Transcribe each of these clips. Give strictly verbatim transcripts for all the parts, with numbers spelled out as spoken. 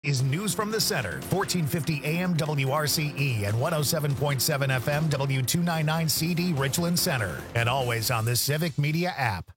Is News from the Center, fourteen fifty A M W R C E and one oh seven point seven F M W two ninety-nine C D Richland Center, and always on the Civic Media app.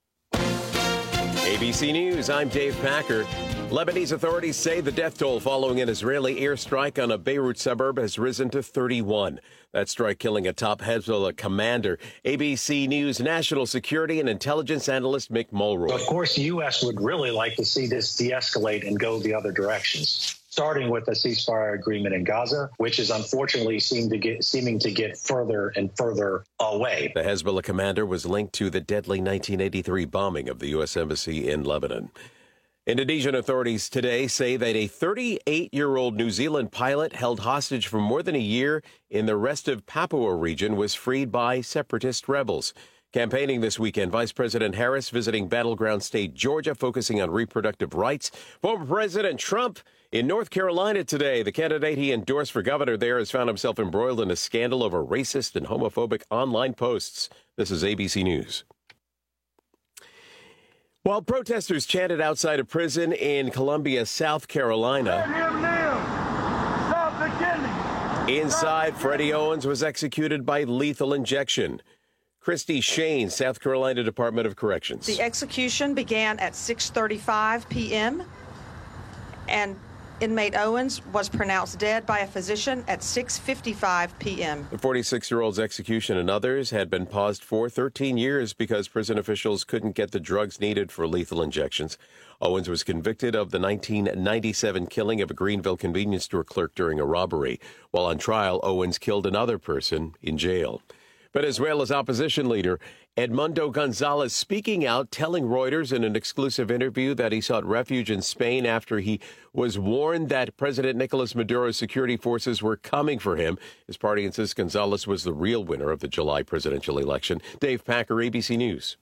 A B C News, I'm Dave Packer. Lebanese authorities say the death toll following an Israeli airstrike on a Beirut suburb has risen to thirty-one. That strike killing a top Hezbollah commander. A B C News national security and intelligence analyst Mick Mulroy. Of course, the U S would really like to see this de-escalate and go the other directions, starting with a ceasefire agreement in Gaza, which is unfortunately seem to get, seeming to get further and further away. The Hezbollah commander was linked to the deadly nineteen eighty-three bombing of the U S Embassy in Lebanon. Indonesian authorities today say that a thirty-eight-year-old New Zealand pilot held hostage for more than a year in the rest of Papua region was freed by separatist rebels. Campaigning this weekend, Vice President Harris visiting battleground state Georgia, focusing on reproductive rights. Former President Trump in North Carolina today. The candidate he endorsed for governor there has found himself embroiled in a scandal over racist and homophobic online posts. This is A B C News. While protesters chanted outside a prison in Columbia, South Carolina, inside, Freddie Owens was executed by lethal injection. Christy Shane, South Carolina Department of Corrections. The execution began at six thirty-five p.m. and inmate Owens was pronounced dead by a physician at six fifty-five p.m. The forty-six-year-old's execution and others had been paused for thirteen years because prison officials couldn't get the drugs needed for lethal injections. Owens was convicted of the nineteen ninety-seven killing of a Greenville convenience store clerk during a robbery. While on trial, Owens killed another person in jail. Venezuela's opposition leader, Edmundo Gonzalez, speaking out, telling Reuters in an exclusive interview that he sought refuge in Spain after he was warned that President Nicolas Maduro's security forces were coming for him. His party insists Gonzalez was the real winner of the July presidential election. Dave Packer, A B C News.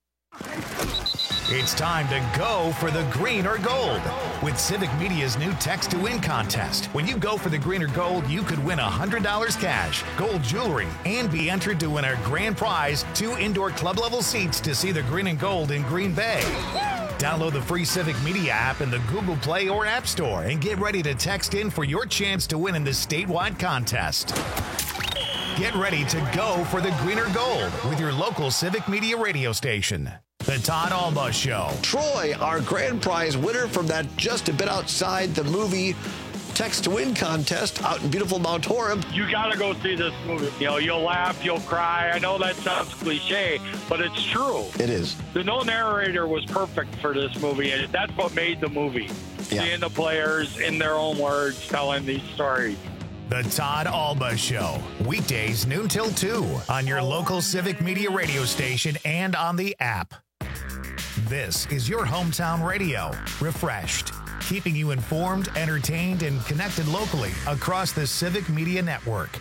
It's time to go for the green or gold with Civic Media's new Text to Win contest. When you go for the green or gold, you could win one hundred dollars cash, gold jewelry, and be entered to win our grand prize, two indoor club-level seats to see the green and gold in Green Bay. Download the free Civic Media app in the Google Play or App Store and get ready to text in for your chance to win in this statewide contest. Get ready to go for the green or gold with your local Civic Media radio station. The Todd Alba Show. Troy, our grand prize winner from that just a bit outside the movie Text to Win contest out in beautiful Mount Horeb. You got to go see this movie. You know, you'll laugh, you'll cry. I know that sounds cliche, but it's true. It is. The no narrator was perfect for this movie, and that's what made the movie. Yeah. Seeing the players in their own words telling these stories. The Todd Alba Show, weekdays noon till two on your local Civic Media radio station and on the app. This is your hometown radio, refreshed, keeping you informed, entertained, and connected locally across the Civic Media Network.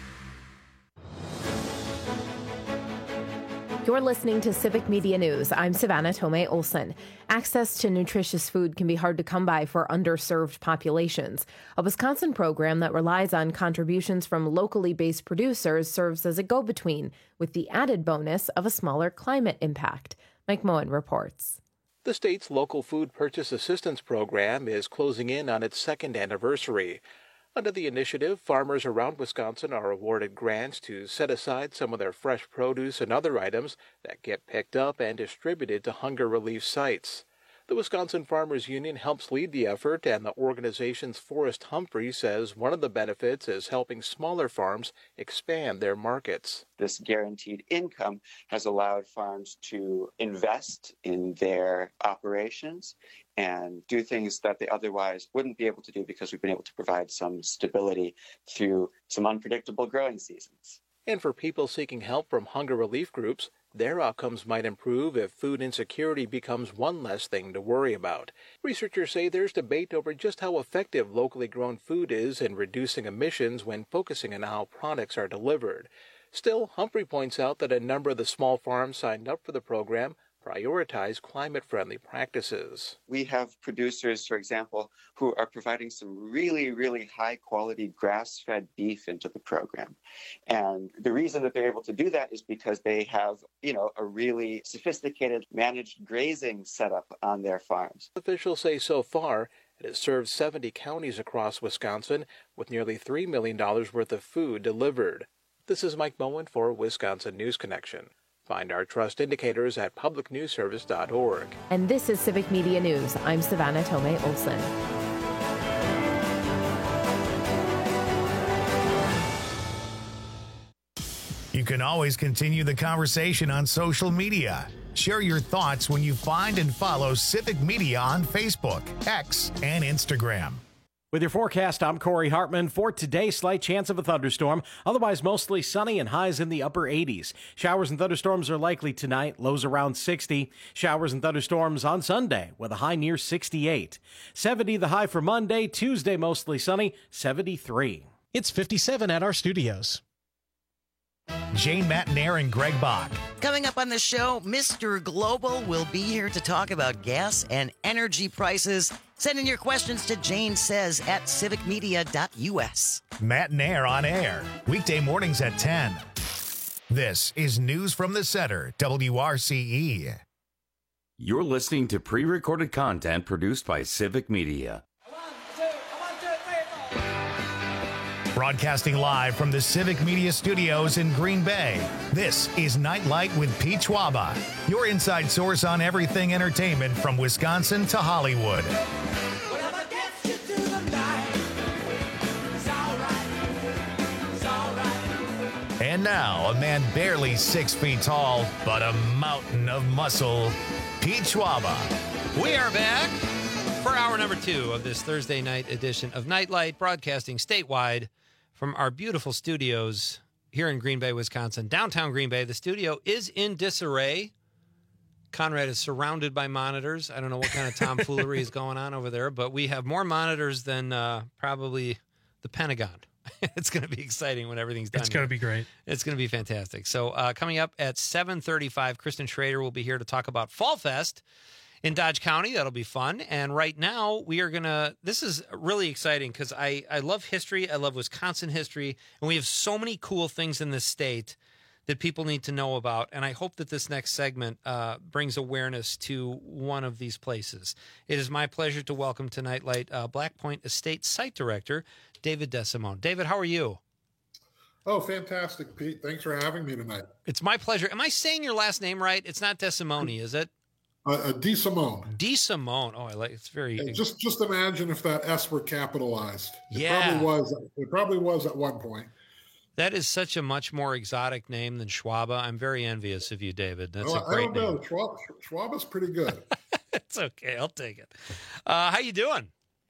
You're listening to Civic Media News. I'm Savannah Tomei Olson. Access to nutritious food can be hard to come by for underserved populations. A Wisconsin program that relies on contributions from locally based producers serves as a go-between, with the added bonus of a smaller climate impact. Mike Moen reports. The state's local food purchase assistance program is closing in on its second anniversary. Under the initiative, farmers around Wisconsin are awarded grants to set aside some of their fresh produce and other items that get picked up and distributed to hunger relief sites. The Wisconsin Farmers Union helps lead the effort, and the organization's Forrest Humphrey says one of the benefits is helping smaller farms expand their markets. This guaranteed income has allowed farms to invest in their operations and do things that they otherwise wouldn't be able to do because we've been able to provide some stability through some unpredictable growing seasons. And for people seeking help from hunger relief groups, their outcomes might improve if food insecurity becomes one less thing to worry about. Researchers say there's debate over just how effective locally grown food is in reducing emissions when focusing on how products are delivered. Still, Humphrey points out that a number of the small farms signed up for the program prioritize climate-friendly practices. We have producers, for example, who are providing some really, really high-quality grass-fed beef into the program. And the reason that they're able to do that is because they have, you know, a really sophisticated managed grazing setup on their farms. Officials say so far, It has served seventy counties across Wisconsin with nearly three million dollars worth of food delivered. This is Mike Moen for Wisconsin News Connection. Find our trust indicators at public news service dot org. And this is Civic Media News. I'm Savannah Tomei Olson. You can always continue the conversation on social media. Share your thoughts when you find and follow Civic Media on Facebook, X, and Instagram. With your forecast, I'm Corey Hartman. For today, slight chance of a thunderstorm. Otherwise, mostly sunny and highs in the upper eighties. Showers and thunderstorms are likely tonight, lows around sixty. Showers and thunderstorms on Sunday with a high near sixty-eight. seventy the high for Monday. Tuesday, mostly sunny, seventy-three. It's fifty-seven at our studios. Jane Matnair and Greg Bach. Coming up on the show, Mister Global will be here to talk about gas and energy prices. Send in your questions to Jane Says at civic media dot u s. Matnair on air, weekday mornings at ten. This is News from the Center, W R C E. You're listening to pre-recorded content produced by Civic Media. Broadcasting live from the Civic Media Studios in Green Bay, this is Nightlight with Pete Schwaba, your inside source on everything entertainment from Wisconsin to Hollywood. And now, a man barely six feet tall, but a mountain of muscle, Pete Schwaba. We are back for hour number two of this Thursday night edition of Nightlight, broadcasting statewide from our beautiful studios here in Green Bay, Wisconsin, downtown Green Bay. The studio is in disarray. Conrad is surrounded by monitors. I don't know what kind of tomfoolery is going on over there, but we have more monitors than uh, probably the Pentagon. It's going to be exciting when everything's done. It's going to be great. It's going to be fantastic. So uh, coming up at seven thirty-five, Kristen Schrader will be here to talk about Fall Fest in Dodge County. That'll be fun. And right now we are going to, this is really exciting because I, I love history. I love Wisconsin history. And we have so many cool things in this state that people need to know about. And I hope that this next segment uh, brings awareness to one of these places. It is my pleasure to welcome to Nightlight uh, Black Point Estate Site Director, David DeSimone. David, how are you? Oh, fantastic, Pete. Thanks for having me tonight. It's my pleasure. Am I saying your last name right? It's not DeSimone, is it? Uh, uh, DeSimone. DeSimone. Oh, I like it's very. Hey, just just imagine if that S were capitalized. It Yeah. probably was. It probably was at one point. That is such a much more exotic name than Schwaba. I'm very envious of you, David. That's Well, a great I don't know. name. Schwab, Schwaba's pretty good. It's okay. I'll take it. Uh, how you doing?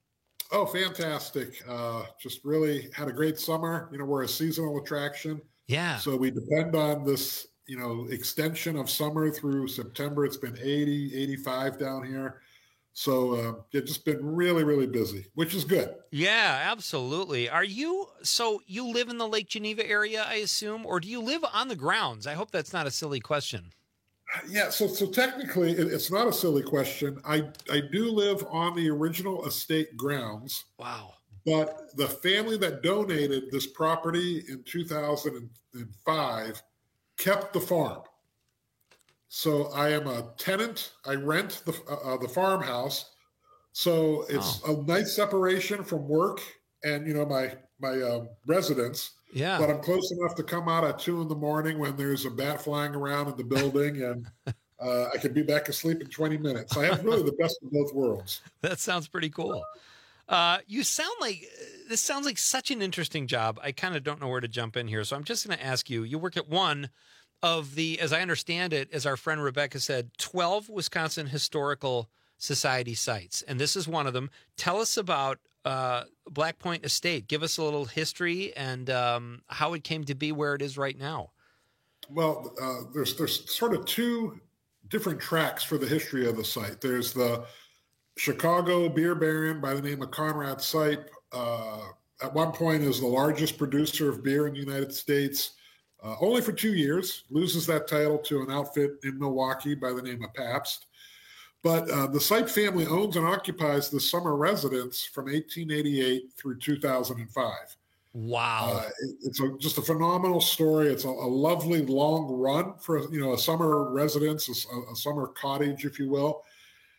Oh, fantastic. Uh, just really had a great summer. You know, we're a seasonal attraction. Yeah. So we depend on this, you know, extension of summer through September. It's been eighty, eighty-five down here. So uh, it's just been really, really busy, which is good. Yeah, absolutely. Are you, so you live in the Lake Geneva area, I assume, or do you live on the grounds? I hope that's not a silly question. Yeah, so so technically, it, it's not a silly question. I, I do live on the original estate grounds. Wow. But the family that donated this property in two thousand five kept the farm. So I am a tenant. I rent the uh, the farmhouse. So it's Oh. a nice separation from work and, you know, my my um, residence. Yeah. But I'm close enough to come out at two in the morning when there's a bat flying around in the building, and uh, I can be back asleep in twenty minutes. I have really the best of both worlds. That sounds pretty cool. Uh, you sound like, this sounds like such an interesting job. I kind of don't know where to jump in here. So I'm just going to ask you, you work at one of the, as I understand it, as our friend Rebecca said, twelve Wisconsin Historical Society sites. And this is one of them. Tell us about uh, Black Point Estate. Give us a little history and um, how it came to be where it is right now. Well, uh, there's there's sort of two different tracks for the history of the site. There's the Chicago beer baron by the name of Conrad Sipe. Uh, at one point is the largest producer of beer in the United States. Uh, only for two years, loses that title to an outfit in Milwaukee by the name of Pabst. But uh, the Sipe family owns and occupies the summer residence from eighteen eighty-eight through two thousand five. Wow. Uh, it, it's a, just a phenomenal story. It's a, a lovely long run for, you know, a summer residence, a, a summer cottage, if you will.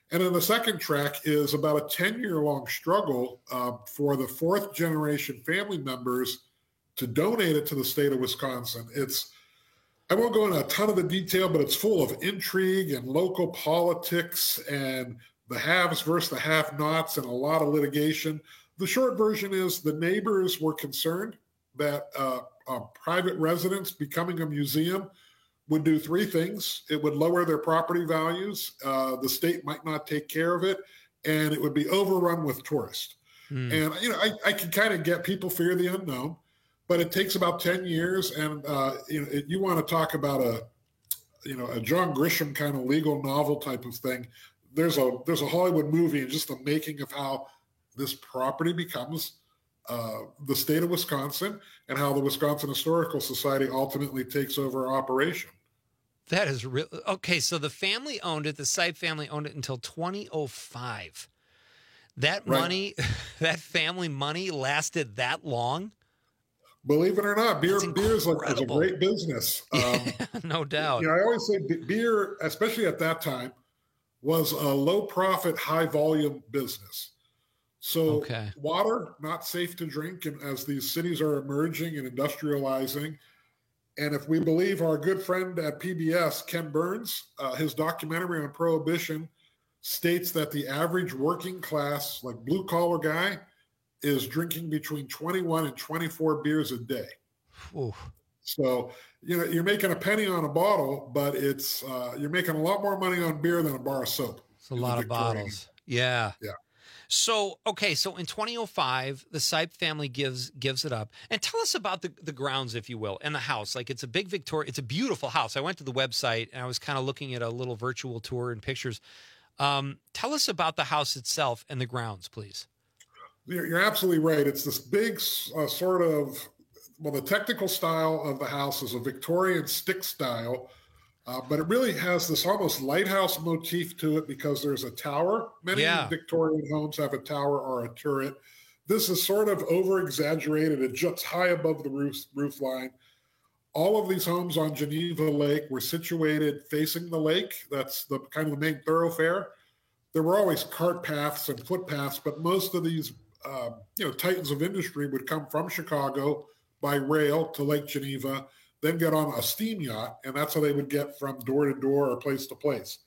And then the second track is about a ten-year-long struggle uh, for the fourth-generation family members to donate it to the state of Wisconsin. It's, I won't go into a ton of the detail, but it's full of intrigue and local politics and the haves versus the have-nots and a lot of litigation. The short version is the neighbors were concerned that uh, a private residence becoming a museum would do three things. It would lower their property values, uh, the state might not take care of it, and it would be overrun with tourists. Mm. And, you know, I, I can kind of get people fear the unknown, but it takes about ten years. And, uh, you know, it, you want to talk about a, you know, a John Grisham kind of legal novel type of thing. There's a, there's a Hollywood movie and just the making of how this property becomes uh, the state of Wisconsin and how the Wisconsin Historical Society ultimately takes over operation. That is real. Okay, so the family owned it. The Sipe family owned it until twenty oh five. That Right. money, that family money lasted that long? Believe it or not, beer beer is a, is a great business. Um, No doubt. You know, I always say b- beer, especially at that time, was a low profit, high volume business. So Okay. water, not safe to drink, and as these cities are emerging and industrializing. And if we believe our good friend at P B S, Ken Burns, uh, his documentary on Prohibition states that the average working class, like blue collar guy, is drinking between twenty-one and twenty-four beers a day. Oof. So, you know, you're making a penny on a bottle, but it's uh, you're making a lot more money on beer than a bar of soap. It's a lot of bottles. Yeah. Yeah. So, okay, so in twenty oh five, the Sipe family gives gives it up. And tell us about the, the grounds, if you will, and the house. Like, it's a big Victoria, it's a beautiful house. I went to the website and I was kind of looking at a little virtual tour and pictures. Um, tell us about the house itself and the grounds, please. You're, you're absolutely right. It's this big uh, sort of, well, the technical style of the house is a Victorian stick style, uh, but it really has this almost lighthouse motif to it because there's a tower. Many Yeah. Victorian homes have a tower or a turret. This is sort of over-exaggerated. It juts high above the roof, roof line. All of these homes on Geneva Lake were situated facing the lake. That's the kind of the main thoroughfare. There were always cart paths and footpaths, but most of these uh, you know, titans of industry would come from Chicago by rail to Lake Geneva, then get on a steam yacht, and that's how they would get from door to door or place to place.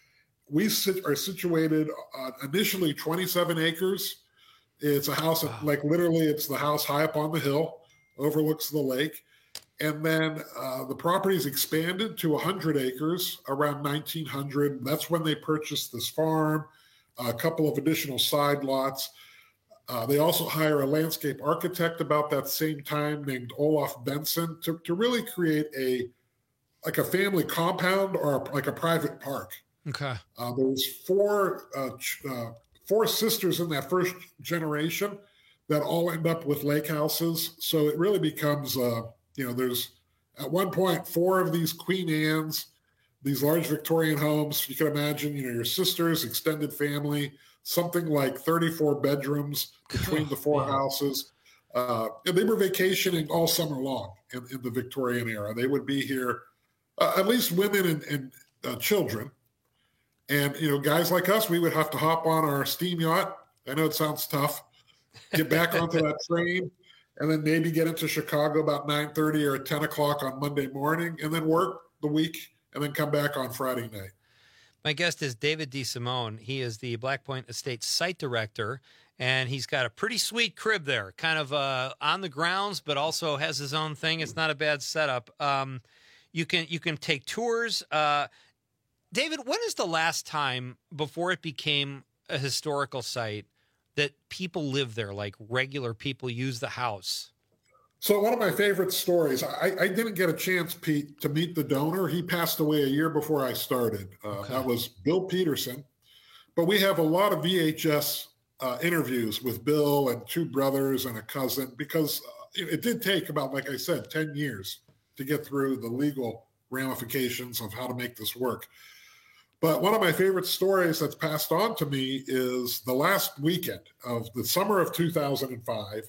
We sit, are situated on initially twenty-seven acres. It's a house, that, like literally it's the house high up on the hill, overlooks the lake. And then uh, the property is expanded to one hundred acres around nineteen hundred. That's when they purchased this farm, a couple of additional side lots. Uh, they also hire a landscape architect about that same time named Olaf Benson to, to really create a like a family compound or a, like a private park. Okay. Uh, there was four uh, ch- uh, four sisters in that first generation that all end up with lake houses. So it really becomes, uh, you know, there's at one point four of these Queen Anne's, these large Victorian homes. You can imagine, you know, your sisters, extended family, something like thirty-four bedrooms between the four houses. Uh, and they were vacationing all summer long in, in the Victorian era. They would be here, uh, at least women and, and uh, children. And, you know, guys like us, we would have to hop on our steam yacht. I know it sounds tough. Get back onto that train and then maybe get into Chicago about nine thirty or ten o'clock on Monday morning and then work the week and then come back on Friday night. My guest is David DeSimone. He is the Black Point Estates site director, and he's got a pretty sweet crib there, kind of uh, on the grounds, but also has his own thing. It's not a bad setup. Um, you can you can take tours. Uh, David, when is the last time before it became a historical site that people live there, like regular people use the house? So one of my favorite stories, I, I didn't get a chance, Pete, to meet the donor. He passed away a year before I started. Uh, Okay. That was Bill Peterson. But we have a lot of V H S uh, interviews with Bill and two brothers and a cousin because uh, it, it did take about, like I said, ten years to get through the legal ramifications of how to make this work. But one of my favorite stories that's passed on to me is the last weekend of the summer of two thousand five.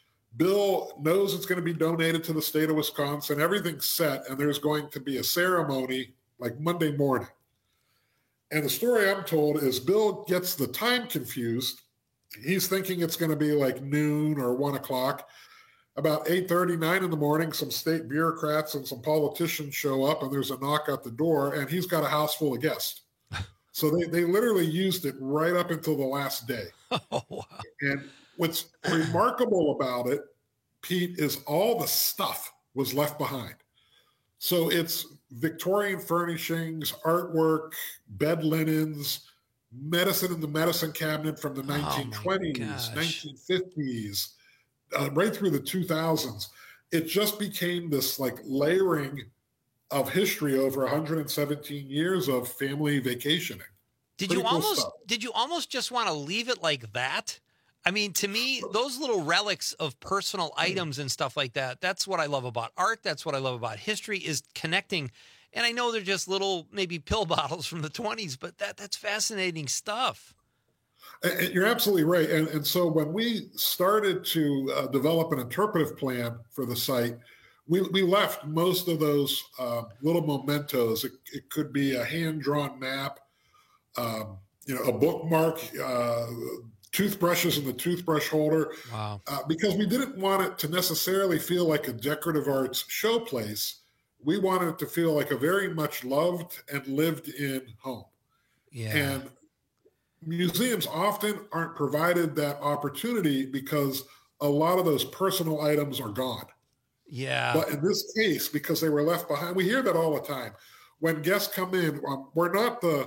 Bill knows it's going to be donated to the state of Wisconsin. Everything's set, and there's going to be a ceremony like Monday morning. And the story I'm told is Bill gets the time confused. He's thinking it's going to be like noon or one o'clock. About eight thirty, nine in the morning, some state bureaucrats and some politicians show up, and there's a knock at the door, and he's got a house full of guests. So they, they literally used it right up until the last day. Oh, wow. And what's remarkable about it, Pete, is all the stuff was left behind. So it's Victorian furnishings, artwork, bed linens, medicine in the medicine cabinet from the nineteen twenties, oh nineteen fifties, uh, right through the two thousands. It just became this like layering of history over one hundred seventeen years of family vacationing. Did Pretty you cool almost stuff. did you almost just want to leave it like that? I mean, to me, those little relics of personal items and stuff like that, that's what I love about art. That's what I love about history, is connecting. And I know they're just little, maybe pill bottles from the twenties, but that that's fascinating stuff. And you're absolutely right. And, and so when we started to uh, develop an interpretive plan for the site, we, we left most of those uh, little mementos. It, it could be a hand-drawn map, um, you know, a bookmark, uh, toothbrushes in the toothbrush holder. Wow. Uh, because we didn't want it to necessarily feel like a decorative arts showplace. We wanted it to feel like a very much loved and lived in home. Yeah. And museums often aren't provided that opportunity because a lot of those personal items are gone. Yeah. But in this case, because they were left behind, we hear that all the time. When guests come in, um, we're not the,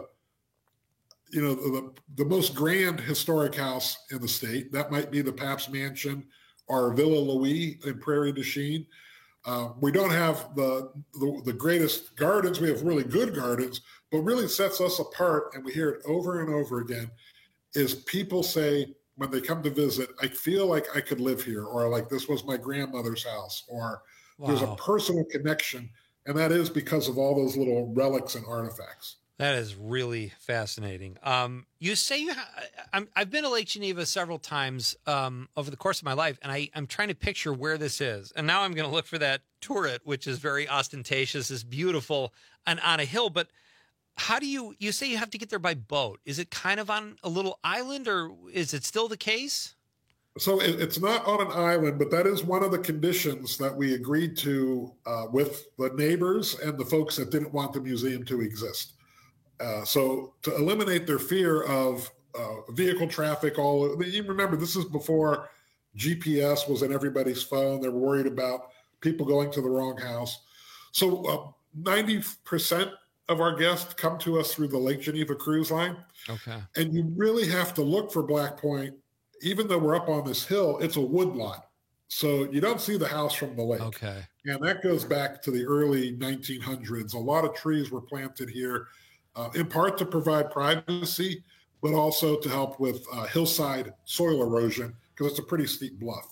you know, the, the most grand historic house in the state. That might be the Pabst Mansion or Villa Louis in Prairie du Chien. Uh, we don't have the, the the greatest gardens. We have really good gardens, but really sets us apart, and we hear it over and over again, is people say when they come to visit, I feel like I could live here, or like this was my grandmother's house, or wow. There's a personal connection, and that is because of all those little relics and artifacts. That is really fascinating. Um, you say you ha- I'm, I've been to Lake Geneva several times um, over the course of my life, and I, I'm trying to picture where this is. And now I'm going to look for that turret, which is very ostentatious, is beautiful, and on a hill. But how do you, you say you have to get there by boat. Is it kind of on a little island, or is it still the case? So it, it's not on an island, but that is one of the conditions that we agreed to uh, with the neighbors and the folks that didn't want the museum to exist. Uh, so to eliminate their fear of uh, vehicle traffic, all you remember, this is before G P S was in everybody's phone. They were worried about people going to the wrong house. So uh, ninety percent of our guests come to us through the Lake Geneva cruise line. Okay. And you really have to look for Black Point. Even though we're up on this hill, it's a wood lot. So you don't see the house from the lake. Okay. And that goes back to the early nineteen hundreds. A lot of trees were planted here. Uh, in part to provide privacy, but also to help with uh, hillside soil erosion, because it's a pretty steep bluff.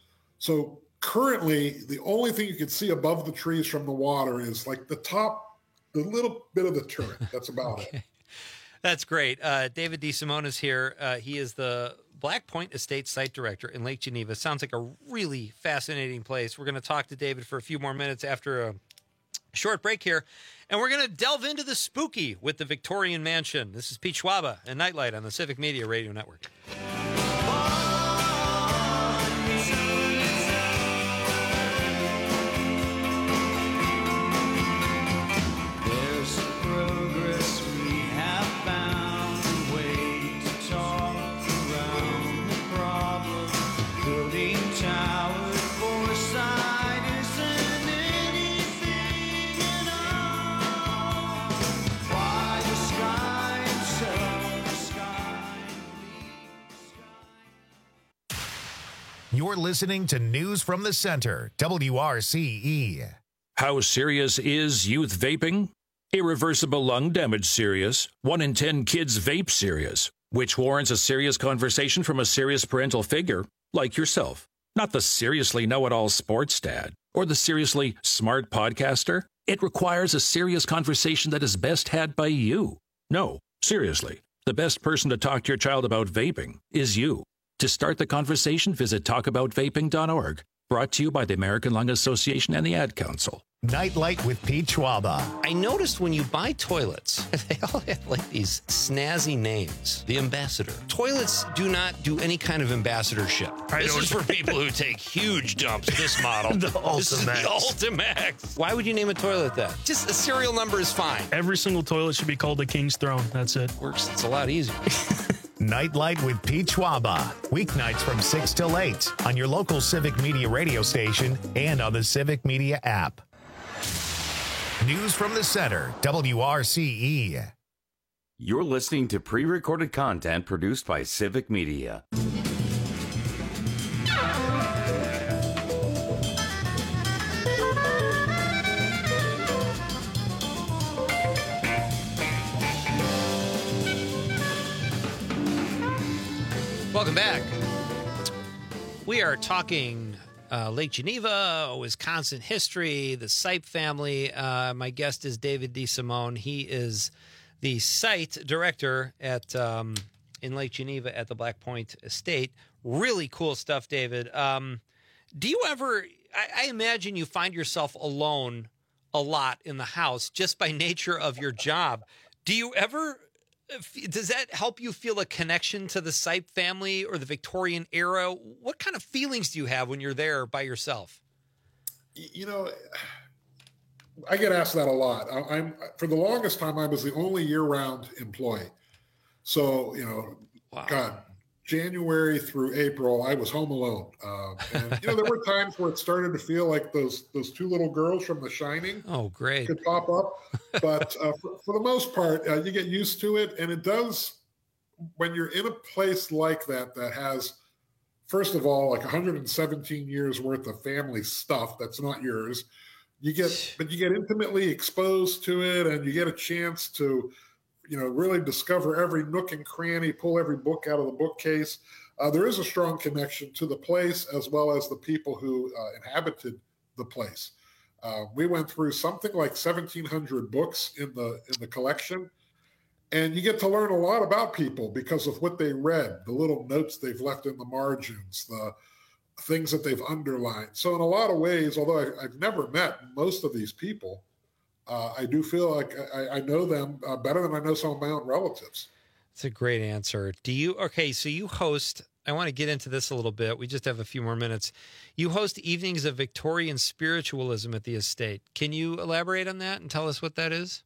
So currently, the only thing you can see above the trees from the water is like the top, the little bit of the turret. That's about okay. it. That's great. Uh, David DeSimone is here. Uh, he is the Black Point Estate Site Director in Lake Geneva. Sounds like a really fascinating place. We're going to talk to David for a few more minutes after a short break here, and we're going to delve into the spooky with the Victorian Mansion. This is Pete Schwaba and Nightlight on the Civic Media Radio Network. You're listening to News from the Center, W R C E. How serious is youth vaping? Irreversible lung damage serious. One in ten kids vape serious, which warrants a serious conversation from a serious parental figure like yourself. Not the seriously know-it-all sports dad or the seriously smart podcaster. It requires a serious conversation that is best had by you. No, seriously, the best person to talk to your child about vaping is you. To start the conversation, visit talk about vaping dot org. Brought to you by the American Lung Association and the Ad Council. Nightlight with Pete Schwaba. I noticed when you buy toilets, they all have like these snazzy names. The Ambassador. Toilets do not do any kind of ambassadorship. I this is for people who take huge dumps. This model. The This is the Ultimax. Ultimax. Why would you name a toilet that? Just a serial number is fine. Every single toilet should be called the King's Throne. That's it. Works. It's a lot easier. Nightlight with Pete Schwaba. Weeknights from six till eight on your local Civic Media radio station and on the Civic Media app. News from the Center, W R C E. You're listening to pre-recorded content produced by Civic Media. Welcome back. We are talking uh, Lake Geneva, Wisconsin history, the Sipe family. Uh, my guest is David DeSimone. He is the site director at um, in Lake Geneva at the Black Point Estate. Really cool stuff, David. Um, do you ever, I, I imagine you find yourself alone a lot in the house just by nature of your job. Do you ever... Does that help you feel a connection to the Sipe family or the Victorian era? What kind of feelings do you have when you're there by yourself? You know, I get asked that a lot. I, I'm for the longest time, I was the only year-round employee. So, you know, wow. God, January through April, I was home alone. Uh, and, you know, there were times where it started to feel like those those two little girls from The Shining. Oh, great. Could pop up. But uh, for, for the most part, uh, you get used to it. And it does, when you're in a place like that, that has, first of all, like one hundred seventeen years worth of family stuff that's not yours, you get, but you get intimately exposed to it, and you get a chance to, you know, really discover every nook and cranny, pull every book out of the bookcase. Uh, there is a strong connection to the place as well as the people who uh, inhabited the place. Uh, we went through something like seventeen hundred books in the in the collection, and you get to learn a lot about people because of what they read, the little notes they've left in the margins, the things that they've underlined. So in a lot of ways, although I, I've never met most of these people, Uh, I do feel like I, I know them uh, better than I know some of my own relatives. That's a great answer. Do you, okay, so you host, I want to get into this a little bit. We just have a few more minutes. You host evenings of Victorian spiritualism at the estate. Can you elaborate on that and tell us what that is?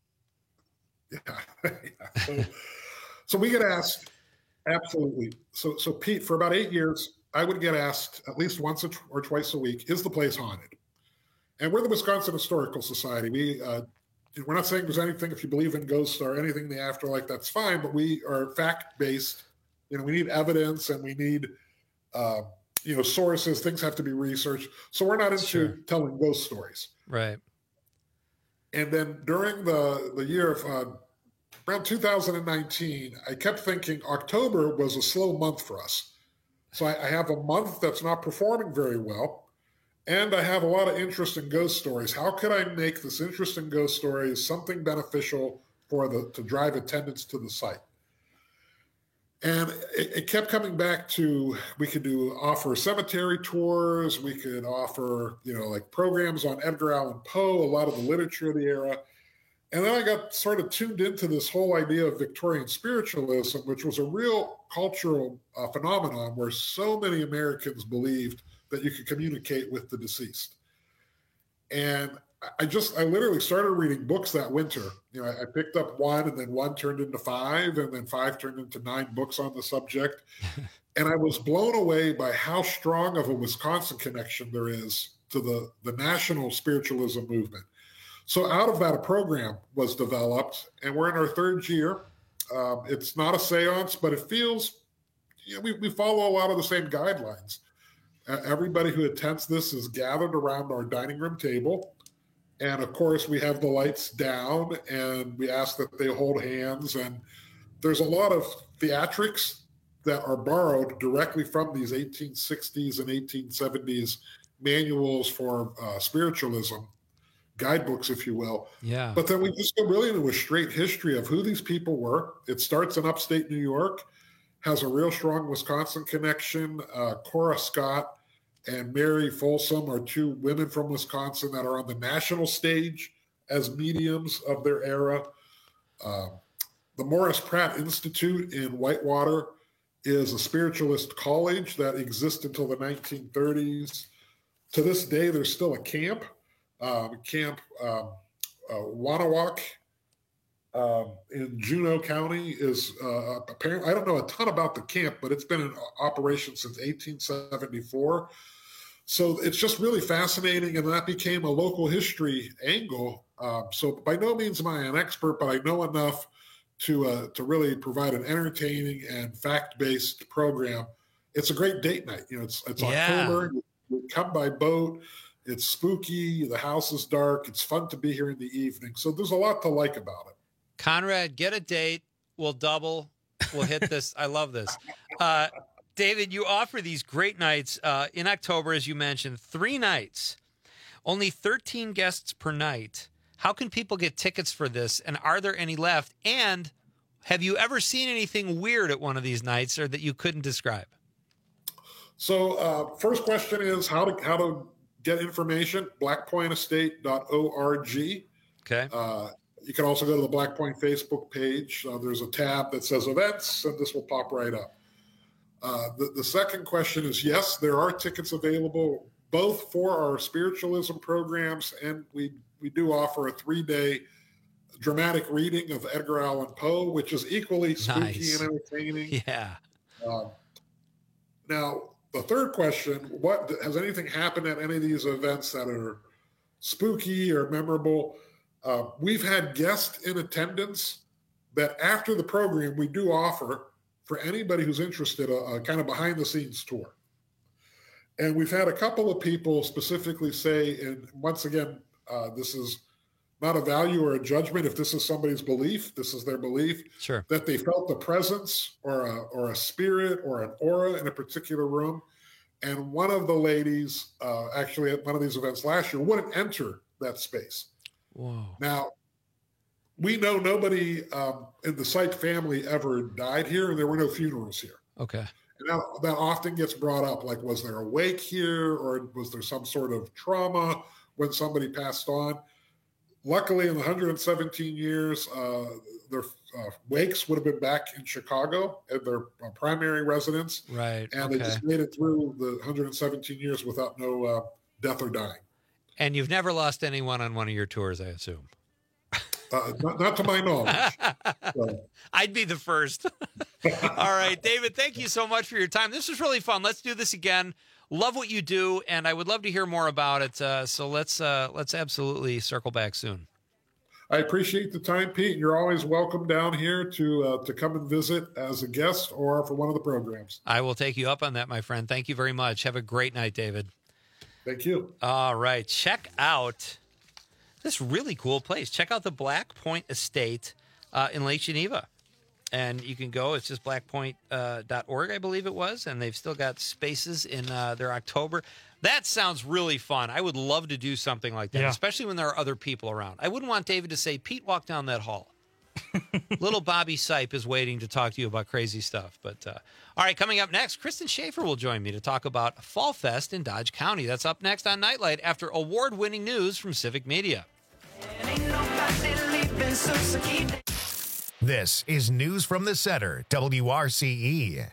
Yeah. yeah. So, so we get asked, absolutely. So, so Pete, for about eight years, I would get asked at least once or twice a week, is the place haunted? And we're the Wisconsin Historical Society. We, uh, we're not saying there's anything, if you believe in ghosts or anything in the afterlife, that's fine, but we are fact-based. You know, we need evidence and we need, uh, you know, sources. Things have to be researched. So we're not into sure. telling ghost stories. Right. And then during the, the year of uh, around two thousand nineteen, I kept thinking October was a slow month for us. So I, I have a month that's not performing very well. And I have a lot of interest in ghost stories. How could I make this interest in ghost stories something beneficial for the to drive attendance to the site? And it, it kept coming back to, we could do offer cemetery tours, we could offer, you know, like programs on Edgar Allan Poe, a lot of the literature of the era. And then I got sort of tuned into this whole idea of Victorian spiritualism, which was a real cultural uh, phenomenon where so many Americans believed that you could communicate with the deceased. And I just, I literally started reading books that winter. You know, I, I picked up one, and then one turned into five, and then five turned into nine books on the subject. And I was blown away by how strong of a Wisconsin connection there is to the, the national spiritualism movement. So out of that, a program was developed, and we're in our third year. Um, it's not a seance, but it feels, you know, we, we follow a lot of the same guidelines. Uh, everybody who attends this is gathered around our dining room table. And of course, we have the lights down, and we ask that they hold hands. And there's a lot of theatrics that are borrowed directly from these eighteen sixties and eighteen seventies manuals for uh, spiritualism, guidebooks, if you will. Yeah. But then we just go really into a straight history of who these people were. It starts in upstate New York, has a real strong Wisconsin connection. Uh, Cora Scott and Mary Folsom are two women from Wisconsin that are on the national stage as mediums of their era. Uh, the Morris Pratt Institute in Whitewater is a spiritualist college that exists until the nineteen thirties. To this day, there's still a camp, um, Camp um, uh, Wanawak um, in Juneau County is uh, apparently, I don't know a ton about the camp, but it's been in operation since eighteen seventy-four. So it's just really fascinating, and that became a local history angle. Um, so by no means am I an expert, but I know enough to uh, to really provide an entertaining and fact-based program. It's a great date night. You know, it's it's Yeah. October. You come by boat. It's spooky. The house is dark. It's fun to be here in the evening. So there's a lot to like about it. Conrad, get a date. We'll double. We'll hit this. I love this. Uh, David, you offer these great nights uh, in October, as you mentioned, three nights, only thirteen guests per night. How can people get tickets for this? And are there any left? And have you ever seen anything weird at one of these nights or that you couldn't describe? So uh, first question is how to how to get information, black point estate dot org. Okay. Uh, you can also go to the Black Point Facebook page. Uh, there's a tab that says events, and this will pop right up. Uh, the, the second question is, yes, there are tickets available both for our spiritualism programs, and we, we do offer a three-day dramatic reading of Edgar Allan Poe, which is equally spooky Nice. and entertaining. Yeah. Um, now, the third question, what has anything happened at any of these events that are spooky or memorable? Uh, we've had guests in attendance that after the program, we do offer for anybody who's interested a, a kind of behind the scenes tour. And we've had a couple of people specifically say, and once again, uh, this is not a value or a judgment. If this is somebody's belief, this is their belief, Sure. that they felt the presence or a, or a spirit or an aura in a particular room. And one of the ladies, uh, actually at one of these events last year, wouldn't enter that space. Whoa. Now, we know nobody um, in the Syke family ever died here, and there were no funerals here. Okay. And that, that often gets brought up, like, was there a wake here, or was there some sort of trauma when somebody passed on? Luckily, in the one hundred seventeen years, uh, their uh, wakes would have been back in Chicago at their uh, primary residence. Right. And okay. they just made it through the one hundred seventeen years without no uh, death or dying. And you've never lost anyone on one of your tours, I assume. Uh, not, not to my knowledge. So. I'd be the first. All right, David, thank you so much for your time. This was really fun. Let's do this again. Love what you do, and I would love to hear more about it. Uh, so let's uh, let's absolutely circle back soon. I appreciate the time, Pete. You're always welcome down here to uh, to come and visit as a guest or for one of the programs. I will take you up on that, my friend. Thank you very much. Have a great night, David. Thank you. All right, check out this really cool place. Check out the Black Point Estate uh, in Lake Geneva. And you can go, it's just black point dot org, uh, I believe it was, and they've still got spaces in uh, their October. That sounds really fun. I would love to do something like that, Yeah. especially when there are other people around. I wouldn't want David to say, Pete, walk down that hall. Little Bobby Sipe is waiting to talk to you about crazy stuff. But uh, all right, coming up next, Kristen Schaefer will join me to talk about Fall Fest in Dodge County. That's up next on Nightlight after award-winning news from Civic Media. This is News from the Center, W R C E.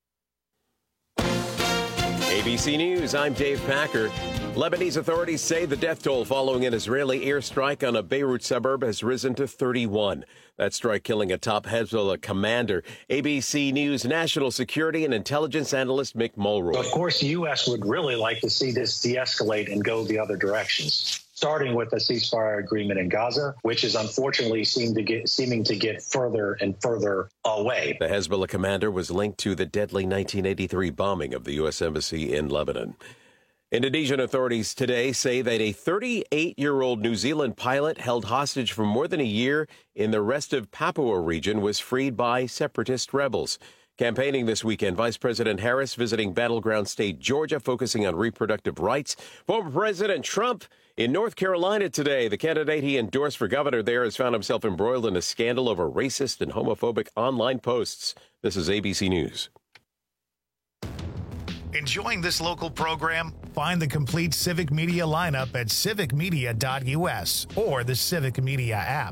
A B C News, I'm Dave Packer. Lebanese authorities say the death toll following an Israeli airstrike on a Beirut suburb has risen to thirty-one. That strike killing a top Hezbollah commander. A B C News national security and intelligence analyst Mick Mulroy. Of course, the U S would really like to see this de-escalate and go the other directions, starting with a ceasefire agreement in Gaza, which is unfortunately seem to get, seeming to get further and further away. The Hezbollah commander was linked to the deadly nineteen eighty-three bombing of the U S Embassy in Lebanon. Indonesian authorities today say that a thirty-eight-year-old New Zealand pilot held hostage for more than a year in the rest of Papua region was freed by separatist rebels. Campaigning this weekend, Vice President Harris visiting battleground state Georgia, focusing on reproductive rights. Former President Trump in North Carolina today. The candidate he endorsed for governor there has found himself embroiled in a scandal over racist and homophobic online posts. This is A B C News. Enjoying this local program? Find the complete Civic Media lineup at civic media dot u s or the Civic Media app.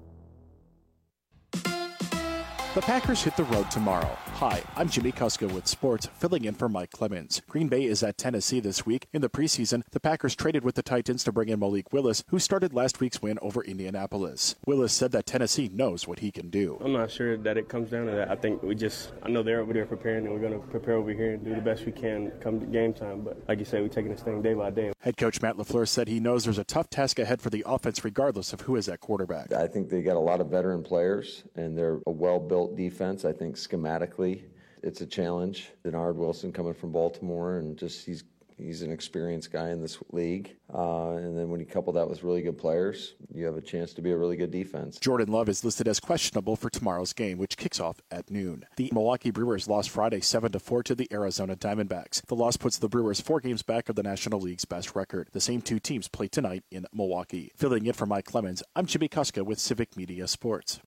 The Packers hit the road tomorrow. Hi, I'm Jimmy Kuska with sports, filling in for Mike Clemens. Green Bay is at Tennessee this week. In the preseason, the Packers traded with the Titans to bring in Malik Willis, who started last week's win over Indianapolis. Willis said that Tennessee knows what he can do. I'm not sure that it comes down to that. I think we just, I know they're over there preparing, and we're going to prepare over here and do the best we can come game time. But like you said, we're taking this thing day by day. Head coach Matt LaFleur said he knows there's a tough task ahead for the offense regardless of who is at quarterback. I think they got a lot of veteran players, and they're a well-built defense. I think schematically it's a challenge. Denard Wilson coming from Baltimore, and just he's he's an experienced guy in this league. Uh, and then when you couple that with really good players, you have a chance to be a really good defense. Jordan Love is listed as questionable for tomorrow's game, which kicks off at noon. The Milwaukee Brewers lost Friday seven to four to the Arizona Diamondbacks. The loss puts the Brewers four games back of the National League's best record. The same two teams play tonight in Milwaukee. Filling in for Mike Clemens, I'm Jimmy Kuska with Civic Media Sports.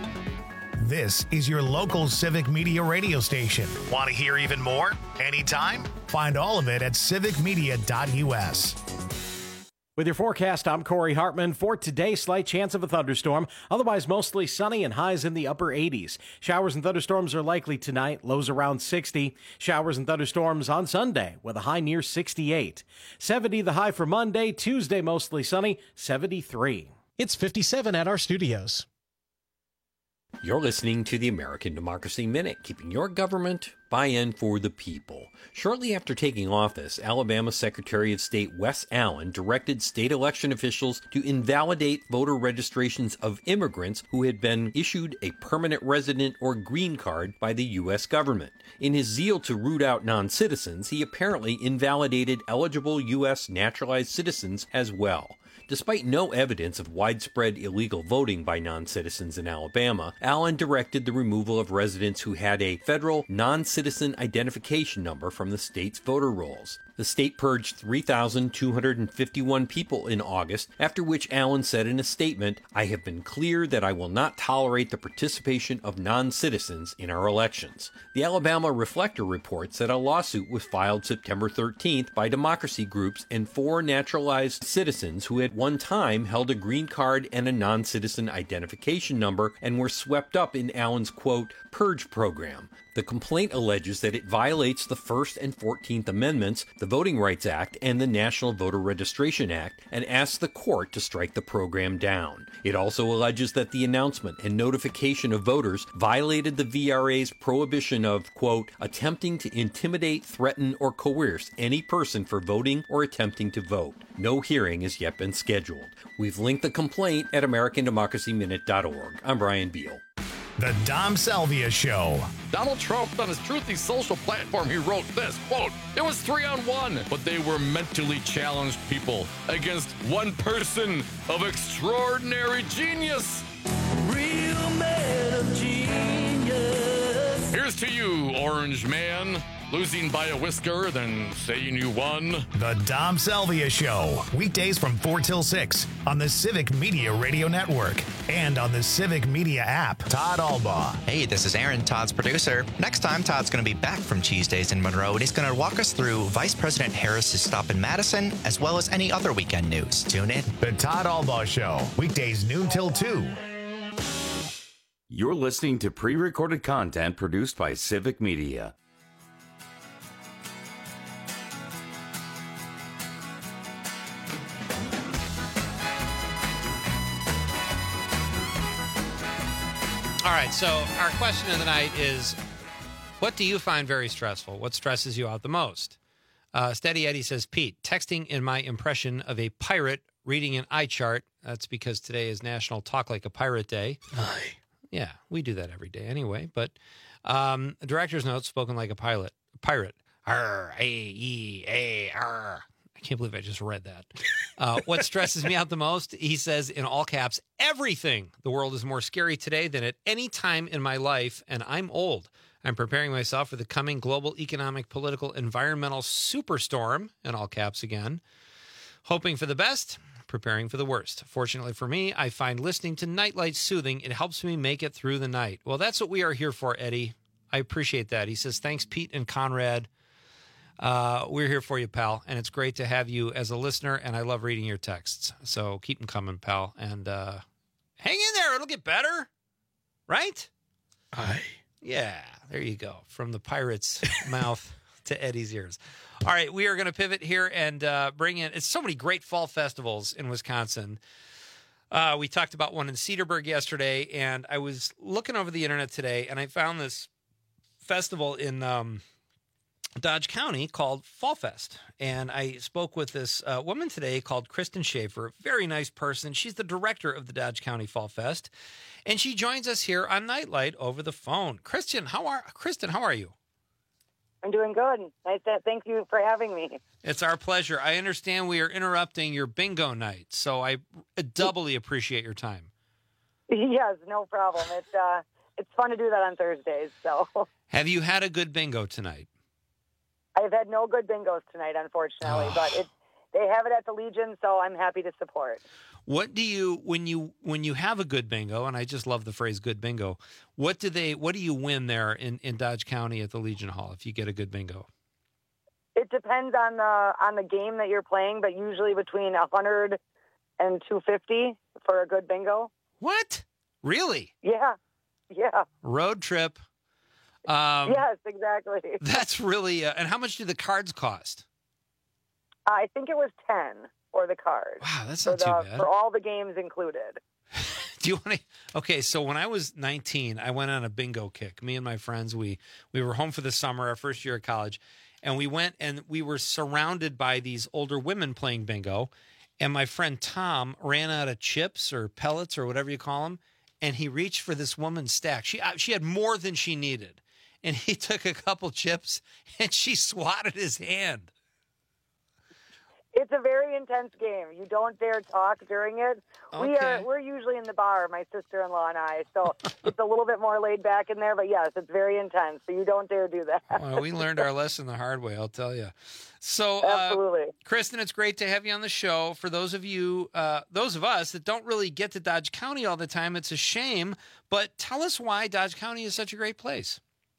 This is your local Civic Media radio station. Want to hear even more? Anytime? Find all of it at civic media dot u s. With your forecast, I'm Corey Hartman. For today, slight chance of a thunderstorm. Otherwise, mostly sunny and highs in the upper eighties. Showers and thunderstorms are likely tonight, lows around sixty. Showers and thunderstorms on Sunday with a high near sixty-eight. seventy the high for Monday. Tuesday, mostly sunny, seventy-three. It's fifty-seven at our studios. You're listening to the American Democracy Minute, keeping your government buy-in for the people. Shortly after taking office, Alabama Secretary of State Wes Allen directed state election officials to invalidate voter registrations of immigrants who had been issued a permanent resident or green card by the U S government. In his zeal to root out non-citizens, he apparently invalidated eligible U S naturalized citizens as well. Despite no evidence of widespread illegal voting by non-citizens in Alabama, Allen directed the removal of residents who had a federal non-citizen identification number from the state's voter rolls. The state purged three thousand two hundred fifty-one people in August, after which Allen said in a statement, "I have been clear that I will not tolerate the participation of non-citizens in our elections." The Alabama Reflector reports that a lawsuit was filed September thirteenth by democracy groups and four naturalized citizens who at one time held a green card and a non-citizen identification number and were swept up in Allen's, quote, purge program. The complaint alleges that it violates the First and Fourteenth Amendments, the Voting Rights Act, and the National Voter Registration Act, and asks the court to strike the program down. It also alleges that the announcement and notification of voters violated the V R A's prohibition of, quote, attempting to intimidate, threaten, or coerce any person for voting or attempting to vote. No hearing has yet been scheduled. We've linked the complaint at american democracy minute dot org. I'm Brian Beal. The Dom Salvia Show. Donald Trump, on his Truthy social platform, he wrote this, quote, "It was three on one, but they were mentally challenged people against one person of extraordinary genius." Real man of genius. Here's to you, orange man. Losing by a whisker, then saying you won. The Dom Salvia Show. Weekdays from four till six on the Civic Media Radio Network and on the Civic Media app. Todd Albaugh. Hey, this is Aaron, Todd's producer. Next time, Todd's going to be back from Cheese Days in Monroe, and he's going to walk us through Vice President Harris's stop in Madison, as well as any other weekend news. Tune in. The Todd Albaugh Show. Weekdays noon till two. You're listening to pre-recorded content produced by Civic Media. All right, so our question of the night is, what do you find very stressful? What stresses you out the most? Uh, Steady Eddie says, Pete, texting in my impression of a pirate reading an eye chart. That's because today is National Talk Like a Pirate Day. Aye. Yeah, we do that every day anyway. But um, a director's note, spoken like a pilot. Pirate. R A E A R. I can't believe I just read that. Uh, what stresses me out the most? He says in all caps, everything. The world is more scary today than at any time in my life, and I'm old. I'm preparing myself for the coming global economic, political, environmental superstorm, in all caps again. Hoping for the best, preparing for the worst. Fortunately for me, I find listening to Nightlight soothing. It helps me make it through the night. Well, that's what we are here for, Eddie. I appreciate that. He says, thanks, Pete and Conrad. Uh, we're here for you, pal, and it's great to have you as a listener, and I love reading your texts. So keep them coming, pal, and uh, hang in there. It'll get better, right? Aye. Yeah, there you go. From the pirate's mouth to Eddie's ears. All right, we are going to pivot here and uh, bring in, it's so many great fall festivals in Wisconsin. Uh, we talked about one in Cedarburg yesterday, and I was looking over the internet today, and I found this festival in um, Dodge County called Fall Fest. And I spoke with this uh, woman today called Kristen Schaefer, very nice person. She's the director of the Dodge County Fall Fest, and she joins us here on Nightlight over the phone. Kristen, how are Kristen? How are you? I'm doing good. Nice to, thank you for having me. It's our pleasure. I understand we are interrupting your bingo night, so I doubly appreciate your time. Yes, no problem. It's uh, it's fun to do that on Thursdays. So, have you had a good bingo tonight? I've had no good bingos tonight, unfortunately, Oh. but it, they have it at the Legion, so I'm happy to support. What do you when you when you have a good bingo, and I just love the phrase "good bingo"? What do they? What do you win there in, in Dodge County at the Legion Hall if you get a good bingo? It depends on the on the game that you're playing, but usually between a hundred and two fifty for a good bingo. What? Really? Yeah, yeah. Road trip. Um, yes, exactly. That's really. Uh, and how much do the cards cost? I think it was ten for the card. Wow, that's for not the, too bad. for all the games included. Do you want to? Okay, so when I was nineteen, I went on a bingo kick. Me and my friends, we we were home for the summer, our first year of college, and we went and we were surrounded by these older women playing bingo. And my friend Tom ran out of chips or pellets or whatever you call them, and he reached for this woman's stack. She she had more than she needed, and he took a couple chips and she swatted his hand. It's a very intense game. You don't dare talk during it. We Okay. are we're usually in the bar, my sister-in-law and I, so it's a little bit more laid back in there. But yes, it's very intense. So you don't dare do that. Well, we learned our lesson the hard way, I'll tell you. So, uh, Absolutely. Kristen, it's great to have you on the show. For those of you, uh, those of us that don't really get to Dodge County all the time, it's a shame. But tell us why Dodge County is such a great place.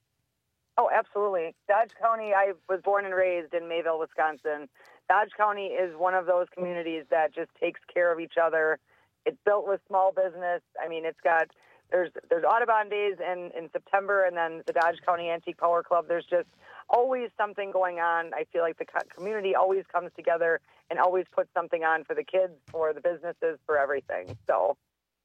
Oh, absolutely. Dodge County. I was born and raised in Mayville, Wisconsin. Dodge County is one of those communities that just takes care of each other. It's built with small business. I mean, it's got there's there's Audubon Days in, in September, and then the Dodge County Antique Power Club. There's just always something going on. I feel like the co- community always comes together and always puts something on for the kids, for the businesses, for everything. So,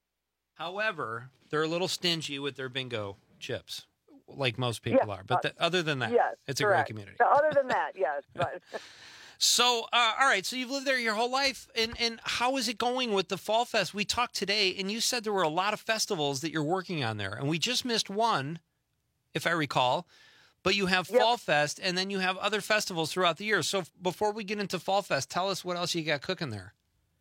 However, they're a little stingy with their bingo chips, like most people Yeah, are. But uh, the, other than that, yes, it's a correct. great community. So other than that, yes, but. So, uh, all right. So you've lived there your whole life, and and how is it going with the Fall Fest? We talked today, and you said there were a lot of festivals that you're working on there, and we just missed one, if I recall. But you have Yep. Fall Fest, and then you have other festivals throughout the year. So f- before we get into Fall Fest, tell us what else you got cooking there.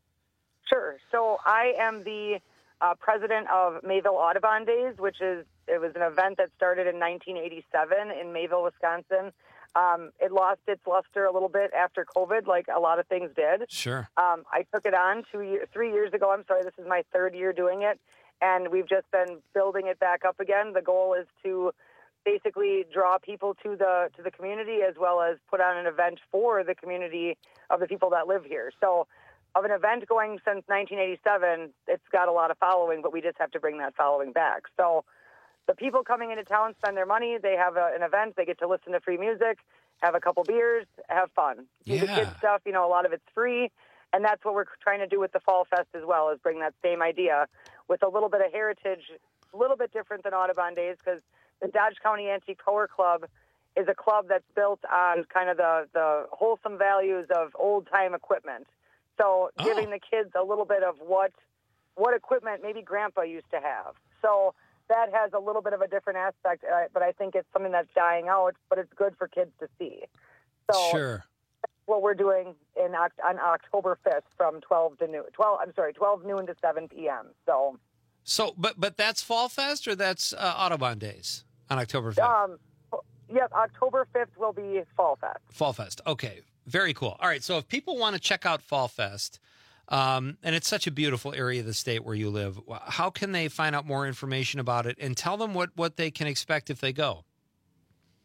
Sure. So I am the uh, president of Mayville Audubon Days, which is it was an event that started in nineteen eighty-seven in Mayville, Wisconsin. Um, it lost its luster a little bit after COVID, like a lot of things did. Sure. Um, I took it on two year, three years ago. I'm sorry, this is my third year doing it, and we've just been building it back up again. The goal is to basically draw people to the to the community, as well as put on an event for the community of the people that live here. So, of an event going since nineteen eighty-seven, it's got a lot of following, but we just have to bring that following back. So, the people coming into town spend their money. They have a, an event. They get to listen to free music, have a couple beers, have fun. Do the Yeah. kids stuff. You know, a lot of it's free. And that's what we're trying to do with the Fall Fest as well, is bring that same idea with a little bit of heritage, a little bit different than Audubon Days, because the Dodge County Antique Power Club is a club that's built on kind of the, the wholesome values of old-time equipment. So Oh. giving the kids a little bit of what what equipment maybe Grandpa used to have. So that has a little bit of a different aspect, uh, but I think it's something that's dying out, but it's good for kids to see. So Sure. that's what we're doing in Oct- on October fifth from twelve to noon. twelve, I'm sorry, twelve noon to seven p.m. So, So, but but that's Fall Fest, or that's uh, Audubon Days on October fifth? um, yep, October fifth will be Fall Fest. Fall Fest. Okay. Very cool. All right. So if people want to check out Fall Fest, um, and it's such a beautiful area of the state where you live, how can they find out more information about it, and tell them what, what they can expect if they go? Sure,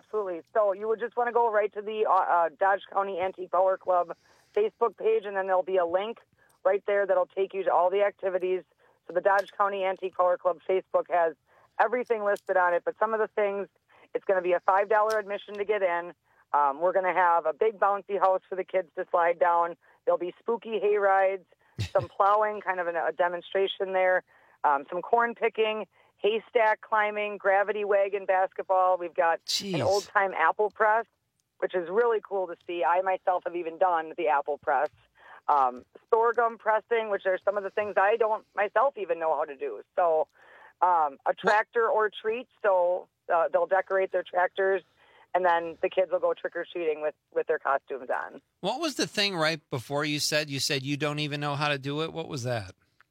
absolutely. So you would just want to go right to the uh, uh, Dodge County Antique Power Club Facebook page, and then there'll be a link right there that'll take you to all the activities. So the Dodge County Antique Power Club Facebook has everything listed on it, but some of the things, it's going to be a five dollars admission to get in. Um, we're going to have a big bouncy house for the kids to slide down. There'll be spooky hay rides, some plowing, kind of a demonstration there, um, some corn picking, haystack climbing, gravity wagon basketball. We've got Jeez. an old-time apple press, which is really cool to see. I myself have even done the apple press. Um, sorghum pressing, which are some of the things I don't myself even know how to do. So um, a tractor or treat, so uh, they'll decorate their tractors, and then the kids will go trick-or-treating with, with their costumes on. What was the thing right before you said? You said you don't even know how to do it. What was that?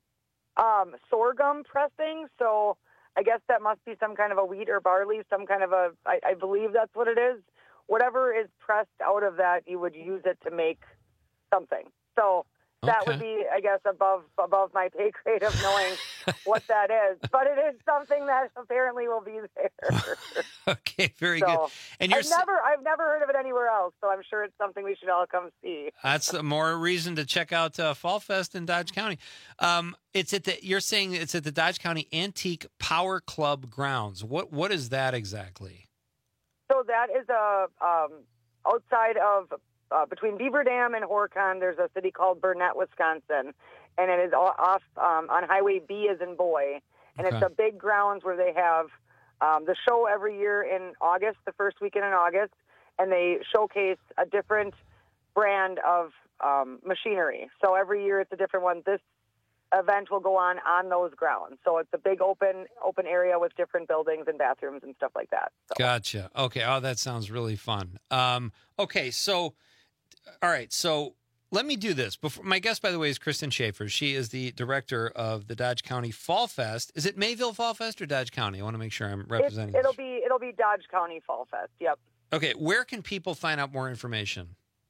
Um, sorghum pressing, so I guess that must be some kind of a wheat or barley, some kind of a, I, I believe that's what it is. Whatever is pressed out of that, you would use it to make something. So that Okay. would be, I guess, above above my pay grade of knowing what that is. But it is something that apparently will be there. Okay, very So, good. And you're I've s- never, I've never heard of it anywhere else, so I'm sure it's something we should all come see. That's more reason to check out uh, Fall Fest in Dodge County. Um, it's at the. You're saying it's at the Dodge County Antique Power Club grounds. What what is that exactly? So that is a um, outside of uh, between Beaver Dam and Horicon. There's a city called Burnett, Wisconsin, and it is o- off um, on Highway B as in boy, and it's Okay. a big grounds where they have um, the show every year in August, the first weekend in August, and they showcase a different brand of um, machinery. So every year it's a different one. This event will go on on those grounds. So it's a big open open area with different buildings and bathrooms and stuff like that. So. Gotcha. Okay. Oh, that sounds really fun. Um, okay. So, all right. So let me do this. Before, my guest, by the way, is Kristen Schaefer. She is the director of the Dodge County Fall Fest. Is it Mayville Fall Fest or Dodge County? I want to make sure I'm It, representing. it'll be it'll be Dodge County Fall Fest. Yep. Okay. Where can people find out more information?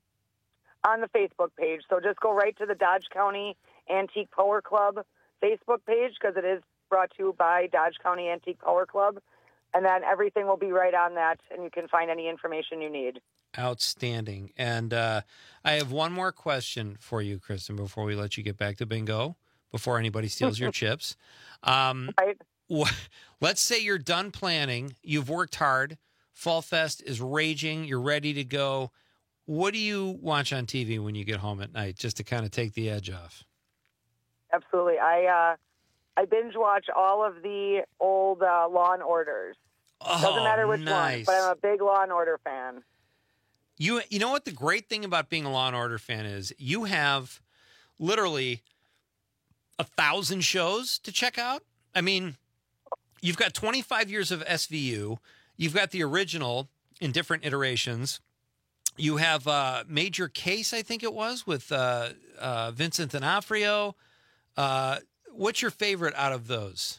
On the Facebook page. So just go right to the Dodge County Antique Power Club Facebook page because it is brought to you by Dodge County Antique Power Club. And then everything will be right on that, and you can find any information you need. Outstanding. And uh, I have one more question for you, Kristen, before we let you get back to bingo, before anybody steals your chips. Um, wh- let's say you're done planning. You've worked hard. Fall Fest is raging. You're ready to go. What do you watch on T V when you get home at night, just to kind of take the edge off? Absolutely. I uh, I binge watch all of the old uh, Law and Orders. Doesn't Oh, matter which nice. one, but I'm a big Law and Order fan. You you know what the great thing about being a Law and Order fan is? You have literally a thousand shows to check out. I mean, you've got twenty-five years of S V U. You've got the original in different iterations. You have uh, Major Case, I think it was, with uh, uh, Vincent D'Onofrio. Uh, what's your favorite out of those?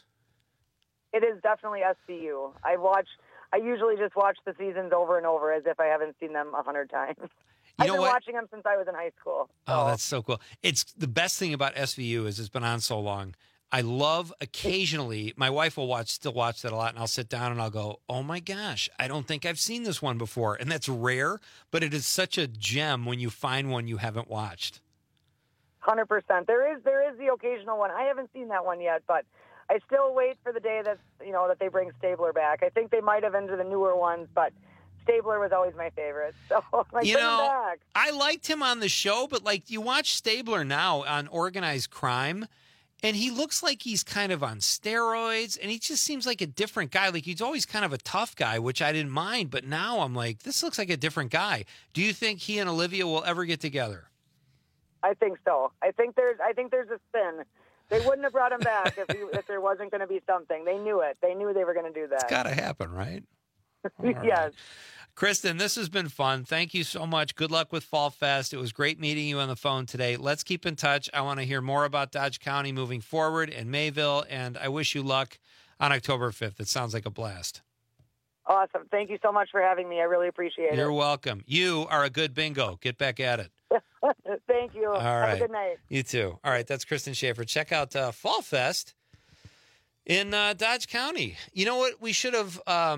It is definitely S V U. I watch. I usually just watch the seasons over and over as if I haven't seen them a hundred times. I've know been what? watching them since I was in high school. Oh, that's so cool. It's the best thing about S V U is it's been on so long. I love occasionally, my wife will watch, still watch that a lot, and I'll sit down and I'll go, oh my gosh, I don't think I've seen this one before. And that's rare, but it is such a gem when you find one you haven't watched. Hundred percent. There is there is the occasional one. I haven't seen that one yet, but I still wait for the day that you know that they bring Stabler back. I think they might have into the newer ones, but Stabler was always my favorite. So like, You bring him know, back. I liked him on the show, but like you watch Stabler now on Organized Crime, and he looks like he's kind of on steroids, and he just seems like a different guy. Like he's always kind of a tough guy, which I didn't mind, but now I'm like, this looks like a different guy. Do you think he and Olivia will ever get together? I think so. I think there's I think there's a spin. They wouldn't have brought him back if he, if there wasn't going to be something. They knew it. They knew they were going to do that. It's got to happen, right? All right. Yes. Kristen, this has been fun. Thank you so much. Good luck with Fall Fest. It was great meeting you on the phone today. Let's keep in touch. I want to hear more about Dodge County moving forward and Mayville, and I wish you luck on October fifth. It sounds like a blast. Awesome. Thank you so much for having me. I really appreciate You're it. welcome. You are a good bingo. Get back at it. Thank you. All Have right. a good night. You too. All right. That's Kristen Schaefer. Check out uh, Fall Fest in uh, Dodge County. You know what? We should have, um,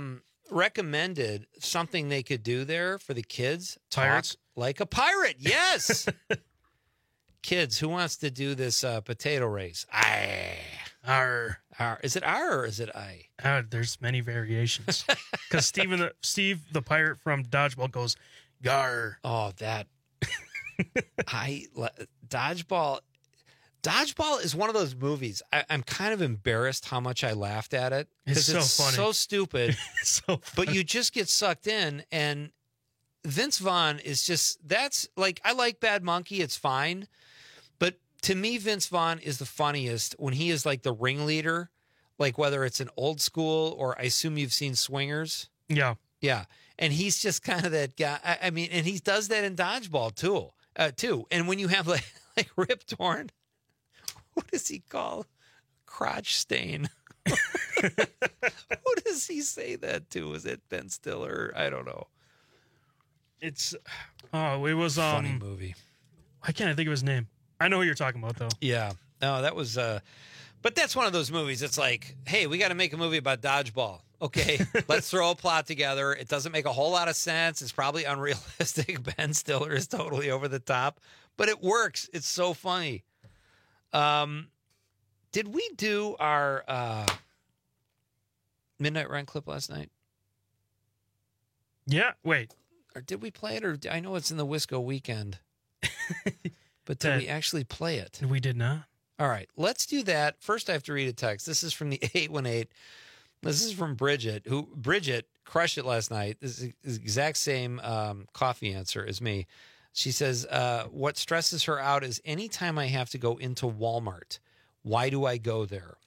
recommended something they could do there for the kids. Pirates? Talk like a pirate. Yes. Kids, who wants to do this uh, potato race? Aye. Arr. Arr. Is it R or is it I? Uh, there's many variations. Because Steven the, Steve the pirate from Dodgeball goes, gar. Oh, that. I Dodgeball. Dodgeball is one of those movies. I, I'm kind of embarrassed how much I laughed at it. It's so it's funny. so stupid. so but you just get sucked in, and Vince Vaughn is just, that's like, I like Bad Monkey. It's fine. But to me, Vince Vaughn is the funniest when he is like the ringleader, like whether it's an Old School or I assume you've seen Swingers. Yeah. Yeah. And he's just kind of that guy. I, I mean, and he does that in Dodgeball too, uh, too. And when you have like, like Rip Torn, what does he call crotch stain? Who does he say that to? Is it Ben Stiller? I don't know. It's, oh, it was, um, funny movie. I can't think of his name. I know who you're talking about though. Yeah. No, that was, uh, but that's one of those movies. It's like, hey, we got to make a movie about Dodgeball. Okay, let's throw a plot together. It doesn't make a whole lot of sense. It's probably unrealistic. Ben Stiller is totally over the top, but it works. It's so funny. Um, did we do our uh, Midnight Run clip last night? Yeah. Wait. Or did we play it? Or I know it's in the Wisco weekend, but did That- we actually play it? We did not. All right, let's do that. First, I have to read a text. This is from the eight one eight. This is from Bridget, who Bridget crushed it last night. This is the exact same um, coffee answer as me. She says, uh, what stresses her out is anytime I have to go into Walmart, why do I go there?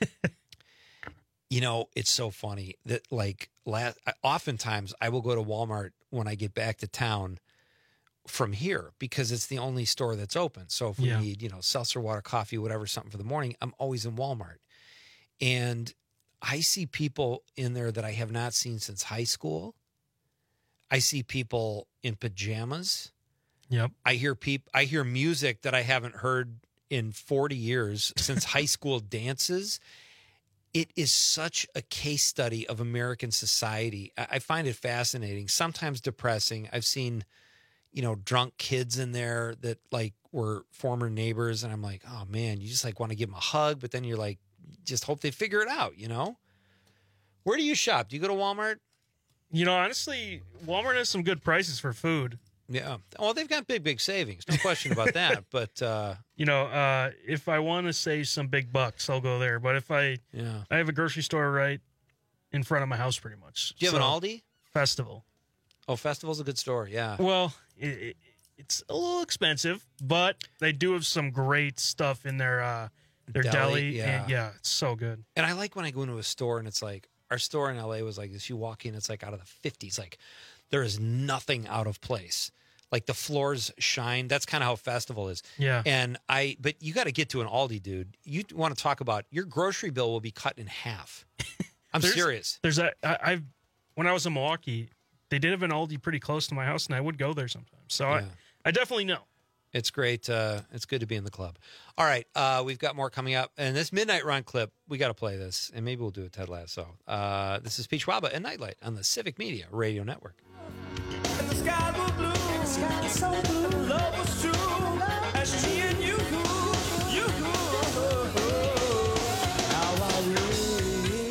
You know, it's so funny that like last, oftentimes I will go to Walmart when I get back to town from here because it's the only store that's open. So if we Yeah. need, you know, seltzer water, coffee, whatever, something for the morning, I'm always in Walmart. And I see people in there that I have not seen since high school. I see people in pajamas. Yep. I hear peop- I hear music that I haven't heard in forty years since high school dances. It is such a case study of American society. I, I find it fascinating, sometimes depressing. I've seen, you know, drunk kids in there that like were former neighbors. And I'm like, oh man, you just like want to give them a hug, but then you're like, just hope they figure it out, you know? Where do you shop? Do you go to Walmart? You know, honestly, Walmart has some good prices for food. Yeah. Well, they've got big, big savings. No question about that. But, uh, You know, uh, if I want to save some big bucks, I'll go there. But if I, yeah, I have a grocery store right in front of my house, pretty much. do you have So, an Aldi? Festival? Oh, Festival's a good store. Yeah. Well, it, it, it's a little expensive, but they do have some great stuff in their uh, their Deli, deli. yeah. And yeah, it's so good. And I like when I go into a store and it's like, our store in L A was like this. You walk in, it's like out of the fifties. Like there is nothing out of place. Like the floors shine. That's kind of how Festival is. Yeah. And I, but you got to get to an Aldi, dude. You want to talk about your grocery bill will be cut in half. I'm There's- serious. There's a I, I've when I was in Milwaukee, they did have an Aldi pretty close to my house, and I would go there sometimes. So Yeah. I, I definitely know. It's great. Uh, it's good to be in the club. All right. Uh, we've got more coming up. And this Midnight Run clip, we got to play this. And maybe we'll do a Ted Lasso. Uh, this is Peach Waba and Nightlight on the Civic Media Radio Network. And the sky was blue, and the sky was so blue. Love was true, as she and you, you. How I really.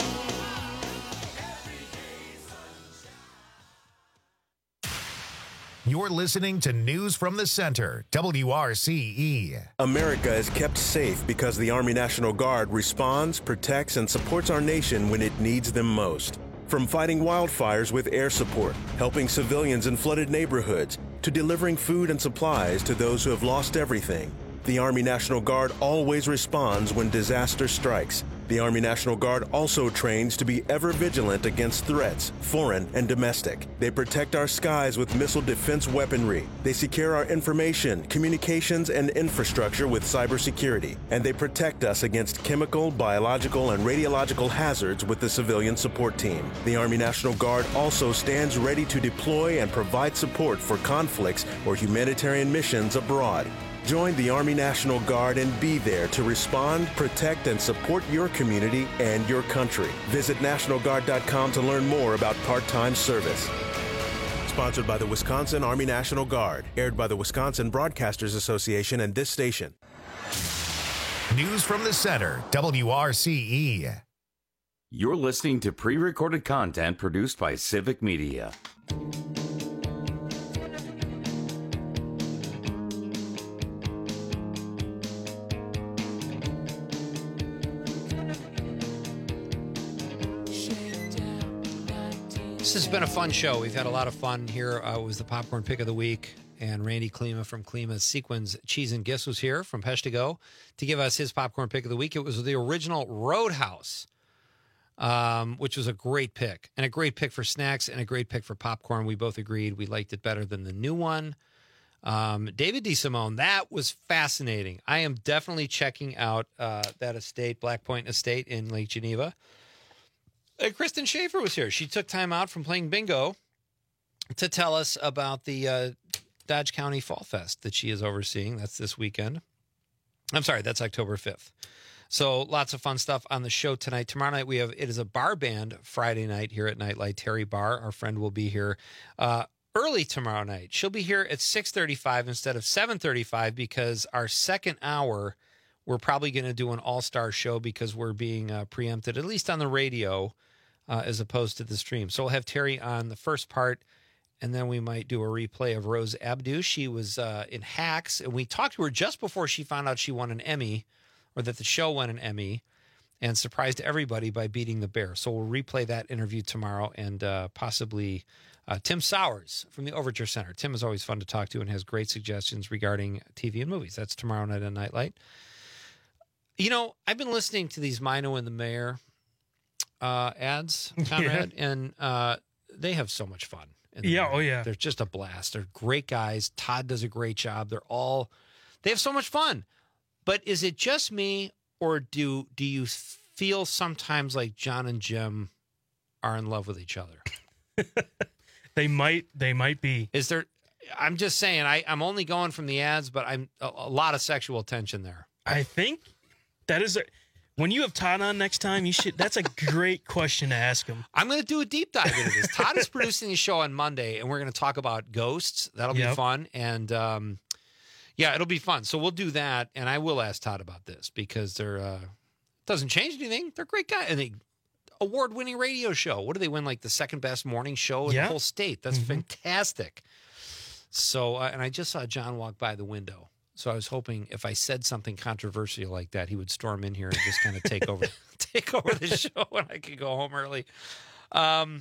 You're listening to News from the Center, W R C E. America is kept safe because the Army National Guard responds, protects, and supports our nation when it needs them most. From fighting wildfires with air support, helping civilians in flooded neighborhoods, to delivering food and supplies to those who have lost everything, the Army National Guard always responds when disaster strikes. The Army National Guard also trains to be ever vigilant against threats, foreign and domestic. They protect our skies with missile defense weaponry. They secure our information, communications, and infrastructure with cybersecurity. And they protect us against chemical, biological, and radiological hazards with the civilian support team. The Army National Guard also stands ready to deploy and provide support for conflicts or humanitarian missions abroad. Join the Army National Guard and be there to respond, protect, and support your community and your country. Visit National Guard dot com to learn more about part-time service. Sponsored by the Wisconsin Army National Guard. Aired by the Wisconsin Broadcasters Association and this station. News from the Center, W R C E. You're listening to pre-recorded content produced by Civic Media. This has been a fun show. We've had a lot of fun here. Uh, it was the Popcorn Pick of the Week, and Randy Klima from Klima's Sequins Cheese and Gifts was here from Peshtigo to give us his Popcorn Pick of the Week. It was the original Roadhouse, um, which was a great pick, and a great pick for snacks and a great pick for popcorn. We both agreed we liked it better than the new one. Um, David DeSimone, that was fascinating. I am definitely checking out uh, that estate, Black Point Estate in Lake Geneva. Uh, Kristen Schaefer was here. She took time out from playing bingo to tell us about the uh, Dodge County Fall Fest that she is overseeing. That's this weekend. I'm sorry, that's October fifth. So lots of fun stuff on the show tonight. Tomorrow night we have, it is a bar band Friday night here at Nightlight. Terry Barr, our friend, will be here uh, early tomorrow night. She'll be here at six thirty-five instead of seven thirty-five because our second hour, we're probably going to do an all-star show because we're being uh, preempted, at least on the radio, uh, as opposed to the stream. So we'll have Terry on the first part, and then we might do a replay of Rose Abdu. She was uh, in Hacks, and we talked to her just before she found out she won an Emmy, or that the show won an Emmy, and surprised everybody by beating the Bear. So we'll replay that interview tomorrow, and uh, possibly uh, Tim Sowers from the Overture Center. Tim is always fun to talk to and has great suggestions regarding T V and movies. That's tomorrow night on Nightlight. You know, I've been listening to these Mino and the Mayor uh, ads, Conrad, yeah. and uh, they have so much fun. Yeah, Mayor. oh yeah. They're just a blast. They're great guys. Todd does a great job. They're all, they have so much fun. But is it just me, or do do you feel sometimes like John and Jim are in love with each other? They might. They might be. Is there? I'm just saying. I, I'm only going from the ads, but I'm a, a lot of sexual tension there. I think that is a. When you have Todd on next time, you should. That's a great question to ask him. I'm going to do a deep dive into this. Todd is producing the show on Monday, and we're going to talk about ghosts. That'll Yep. be fun, and um, yeah, it'll be fun. So we'll do that, and I will ask Todd about this because they're uh, doesn't change anything. They're great guys, and they award-winning radio show. What do they win? Like the second best morning show in Yeah. the whole state. That's Mhm. fantastic. So, uh, and I just saw John walk by the window. So I was hoping if I said something controversial like that, he would storm in here and just kind of take over, take over the show, and I could go home early. Um,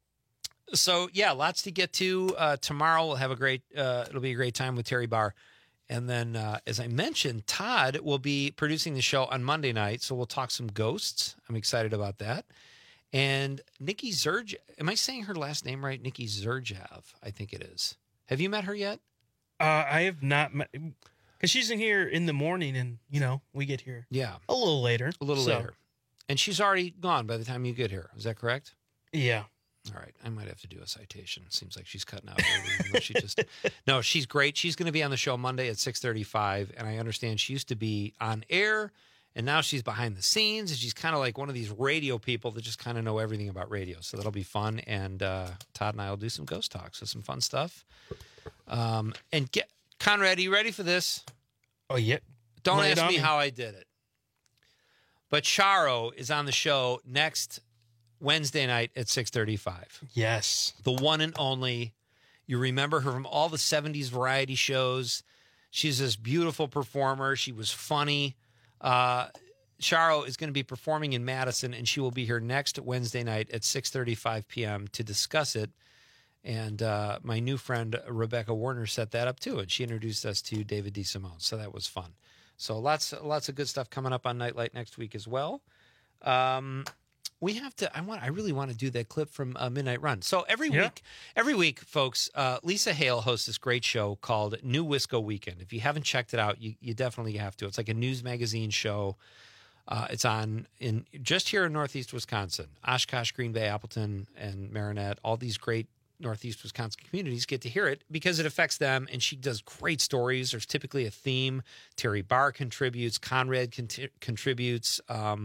so yeah, lots to get to. Uh, tomorrow we'll have a great. Uh, it'll be a great time with Terry Barr, and then uh, as I mentioned, Todd will be producing the show on Monday night. So we'll talk some ghosts. I'm excited about that. And Nikki Zerj, am I saying her last name right? Nikki Zerjav, I think it is. Have you met her yet? Uh, I have not met because she's in here in the morning, and you know we get here. Yeah, a little later. A little so. later. And she's already gone by the time you get here. Is that correct? Yeah. All right. I might have to do a citation. Seems like she's cutting out early, even though she just No, she's great. She's going to be on the show Monday at six thirty-five, and I understand she used to be on air, and now she's behind the scenes, and she's kind of like one of these radio people that just kind of know everything about radio. So that'll be fun, and uh, Todd and I will do some ghost talks, so some fun stuff. Um, and get Conrad, are you ready for this? Oh, yeah. Don't Lay it ask on me me. how I did it. But Charo is on the show next Wednesday night at six thirty-five. Yes. The one and only. You remember her from all the seventies variety shows. She's this beautiful performer. She was funny. Uh, Charo is going to be performing in Madison, and she will be here next Wednesday night at six thirty-five p.m. to discuss it. And uh, my new friend Rebecca Warner set that up too, and she introduced us to David DeSimone, so that was fun. So lots, lots of good stuff coming up on Nightlight next week as well. Um, we have to. I want. I really want to do that clip from uh, Midnight Run. So every Yeah. week, every week, folks, uh, Lisa Hale hosts this great show called New Wisco Weekend. If you haven't checked it out, you, you definitely have to. It's like a news magazine show. Uh, it's on in just here in Northeast Wisconsin, Oshkosh, Green Bay, Appleton, and Marinette. All these great Northeast Wisconsin communities get to hear it because it affects them, and she does great stories. There's typically a theme. Terry Barr contributes. Conrad cont- contributes. Um,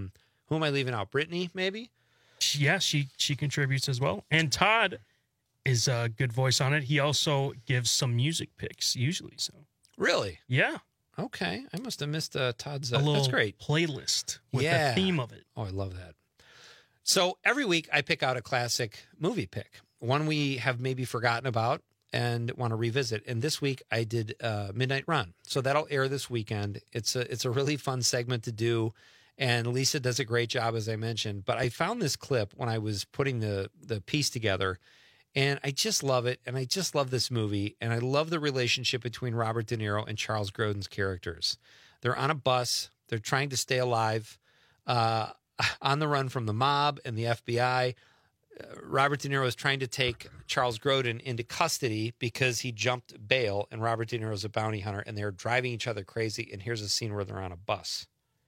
Who am I leaving out? Brittany, maybe? Yeah, she she contributes as well. And Todd is a good voice on it. He also gives some music picks usually. So Really? yeah, Okay. I must have missed uh, Todd's. Uh, a little that's great. playlist with Yeah. the theme of it. Oh, I love that. So every week I pick out a classic movie pick, one we have maybe forgotten about and want to revisit. And this week I did uh, Midnight Run. So that'll air this weekend. It's a it's a really fun segment to do. And Lisa does a great job, as I mentioned. But I found this clip when I was putting the, the piece together. And I just love it. And I just love this movie. And I love the relationship between Robert De Niro and Charles Grodin's characters. They're on a bus. They're trying to stay alive, uh, on the run from the mob and the F B I. Uh, Robert De Niro is trying to take Charles Grodin into custody because he jumped bail. And Robert De Niro is a bounty hunter. And they're driving each other crazy. And here's a scene where they're on a bus.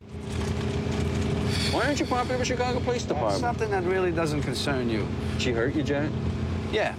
Why aren't you popular with Chicago Police Department? Something that really doesn't concern you. She hurt you, Jack? Yeah.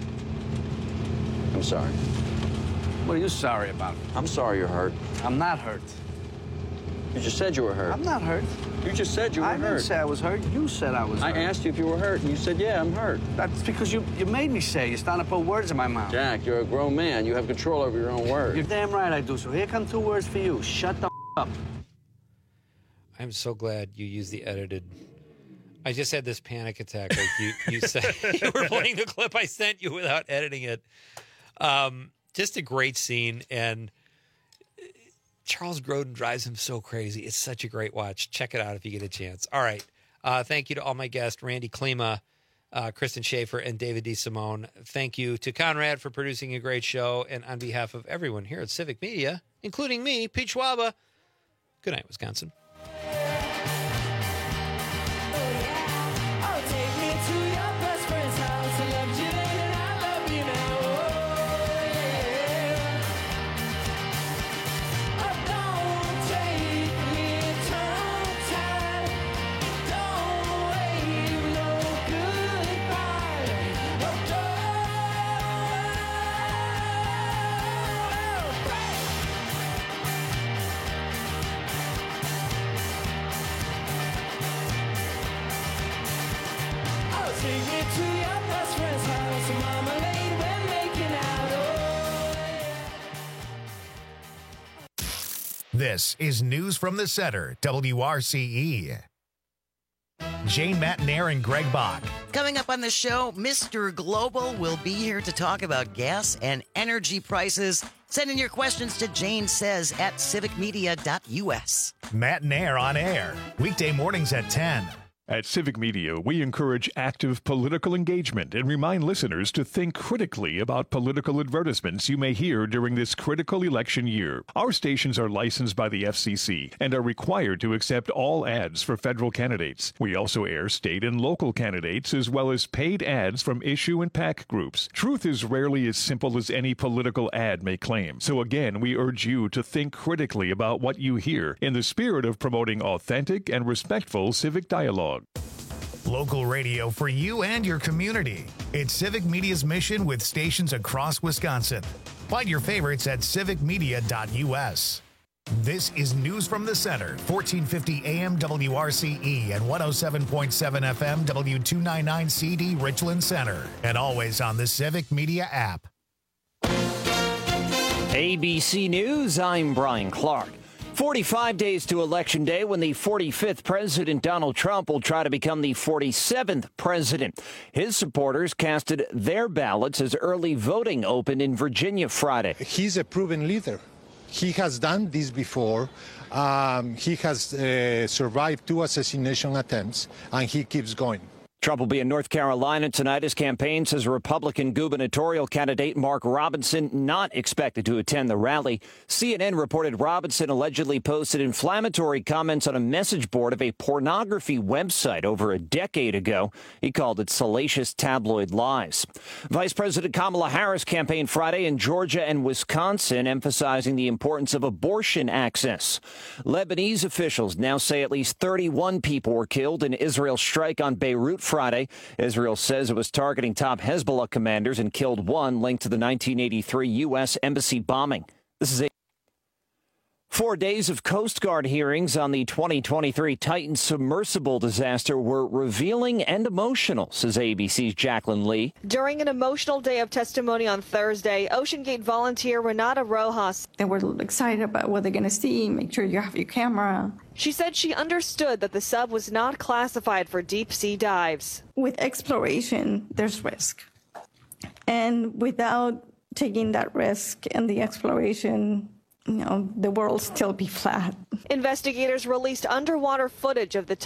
I'm sorry. What are you sorry about? I'm sorry you're hurt. I'm not hurt. You just said you were hurt. I'm not hurt. You just said you were I hurt. didn't say I was hurt. You said I was I hurt. asked you if you were hurt, and you said, yeah, I'm hurt. That's because you, you made me say it. You're starting to put words in my mouth. Jack, you're a grown man. You have control over your own words. You're damn right I do. So here come two words for you. Shut the up. I'm so glad you used the edited. I just had this panic attack. Like you, you said you were playing the clip I sent you without editing it. Um, just a great scene. And Charles Grodin drives him so crazy. It's such a great watch. Check it out if you get a chance. All right. Uh, thank you to all my guests, Randy Klima, uh, Kristen Schaefer, and David DeSimone. Thank you to Conrad for producing a great show. And on behalf of everyone here at Civic Media, including me, Pete Schwaba, good night, Wisconsin. This is News from the Center, W R C E. Jane Matnair and Greg Bach. Coming up on the show, Mister Global will be here to talk about gas and energy prices. Send in your questions to Jane Says at civic media dot U S. Matnair on air, weekday mornings at ten. At Civic Media, we encourage active political engagement and remind listeners to think critically about political advertisements you may hear during this critical election year. Our stations are licensed by the F C C and are required to accept all ads for federal candidates. We also air state and local candidates as well as paid ads from issue and PAC groups. Truth is rarely as simple as any political ad may claim. So again, we urge you to think critically about what you hear in the spirit of promoting authentic and respectful civic dialogue. Local radio for you and your community. It's Civic Media's mission with stations across Wisconsin. Find your favorites at civic media dot U S. This is News from the Center, fourteen fifty A M W R C E and one oh seven point seven F M W two ninety-nine C D Richland Center. And always on the Civic Media app. A B C News, I'm Brian Clark. forty-five days to Election Day, when the forty-fifth President Donald Trump will try to become the forty-seventh president. His supporters casted their ballots as early voting opened in Virginia Friday. He's a proven leader. He has done this before. Um, he has uh, survived two assassination attempts, and he keeps going. Trump will be in North Carolina tonight. His campaign says Republican gubernatorial candidate Mark Robinson not expected to attend the rally. C N N reported Robinson allegedly posted inflammatory comments on a message board of a pornography website over a decade ago. He called it salacious tabloid lies. Vice President Kamala Harris campaigned Friday in Georgia and Wisconsin, emphasizing the importance of abortion access. Lebanese officials now say at least thirty-one people were killed in Israel's strike on Beirut Friday. Israel says it was targeting top Hezbollah commanders and killed one linked to the nineteen eighty-three U S embassy bombing. This is a Four days of Coast Guard hearings on the twenty twenty-three Titan submersible disaster were revealing and emotional, says A B C's Jacqueline Lee. During an emotional day of testimony on Thursday, OceanGate volunteer Renata Rojas. They were excited about what they're going to see, make sure you have your camera. She said she understood that the sub was not classified for deep sea dives. With exploration, there's risk. And without taking that risk and the exploration, you know, the world still be flat. Investigators released underwater footage of the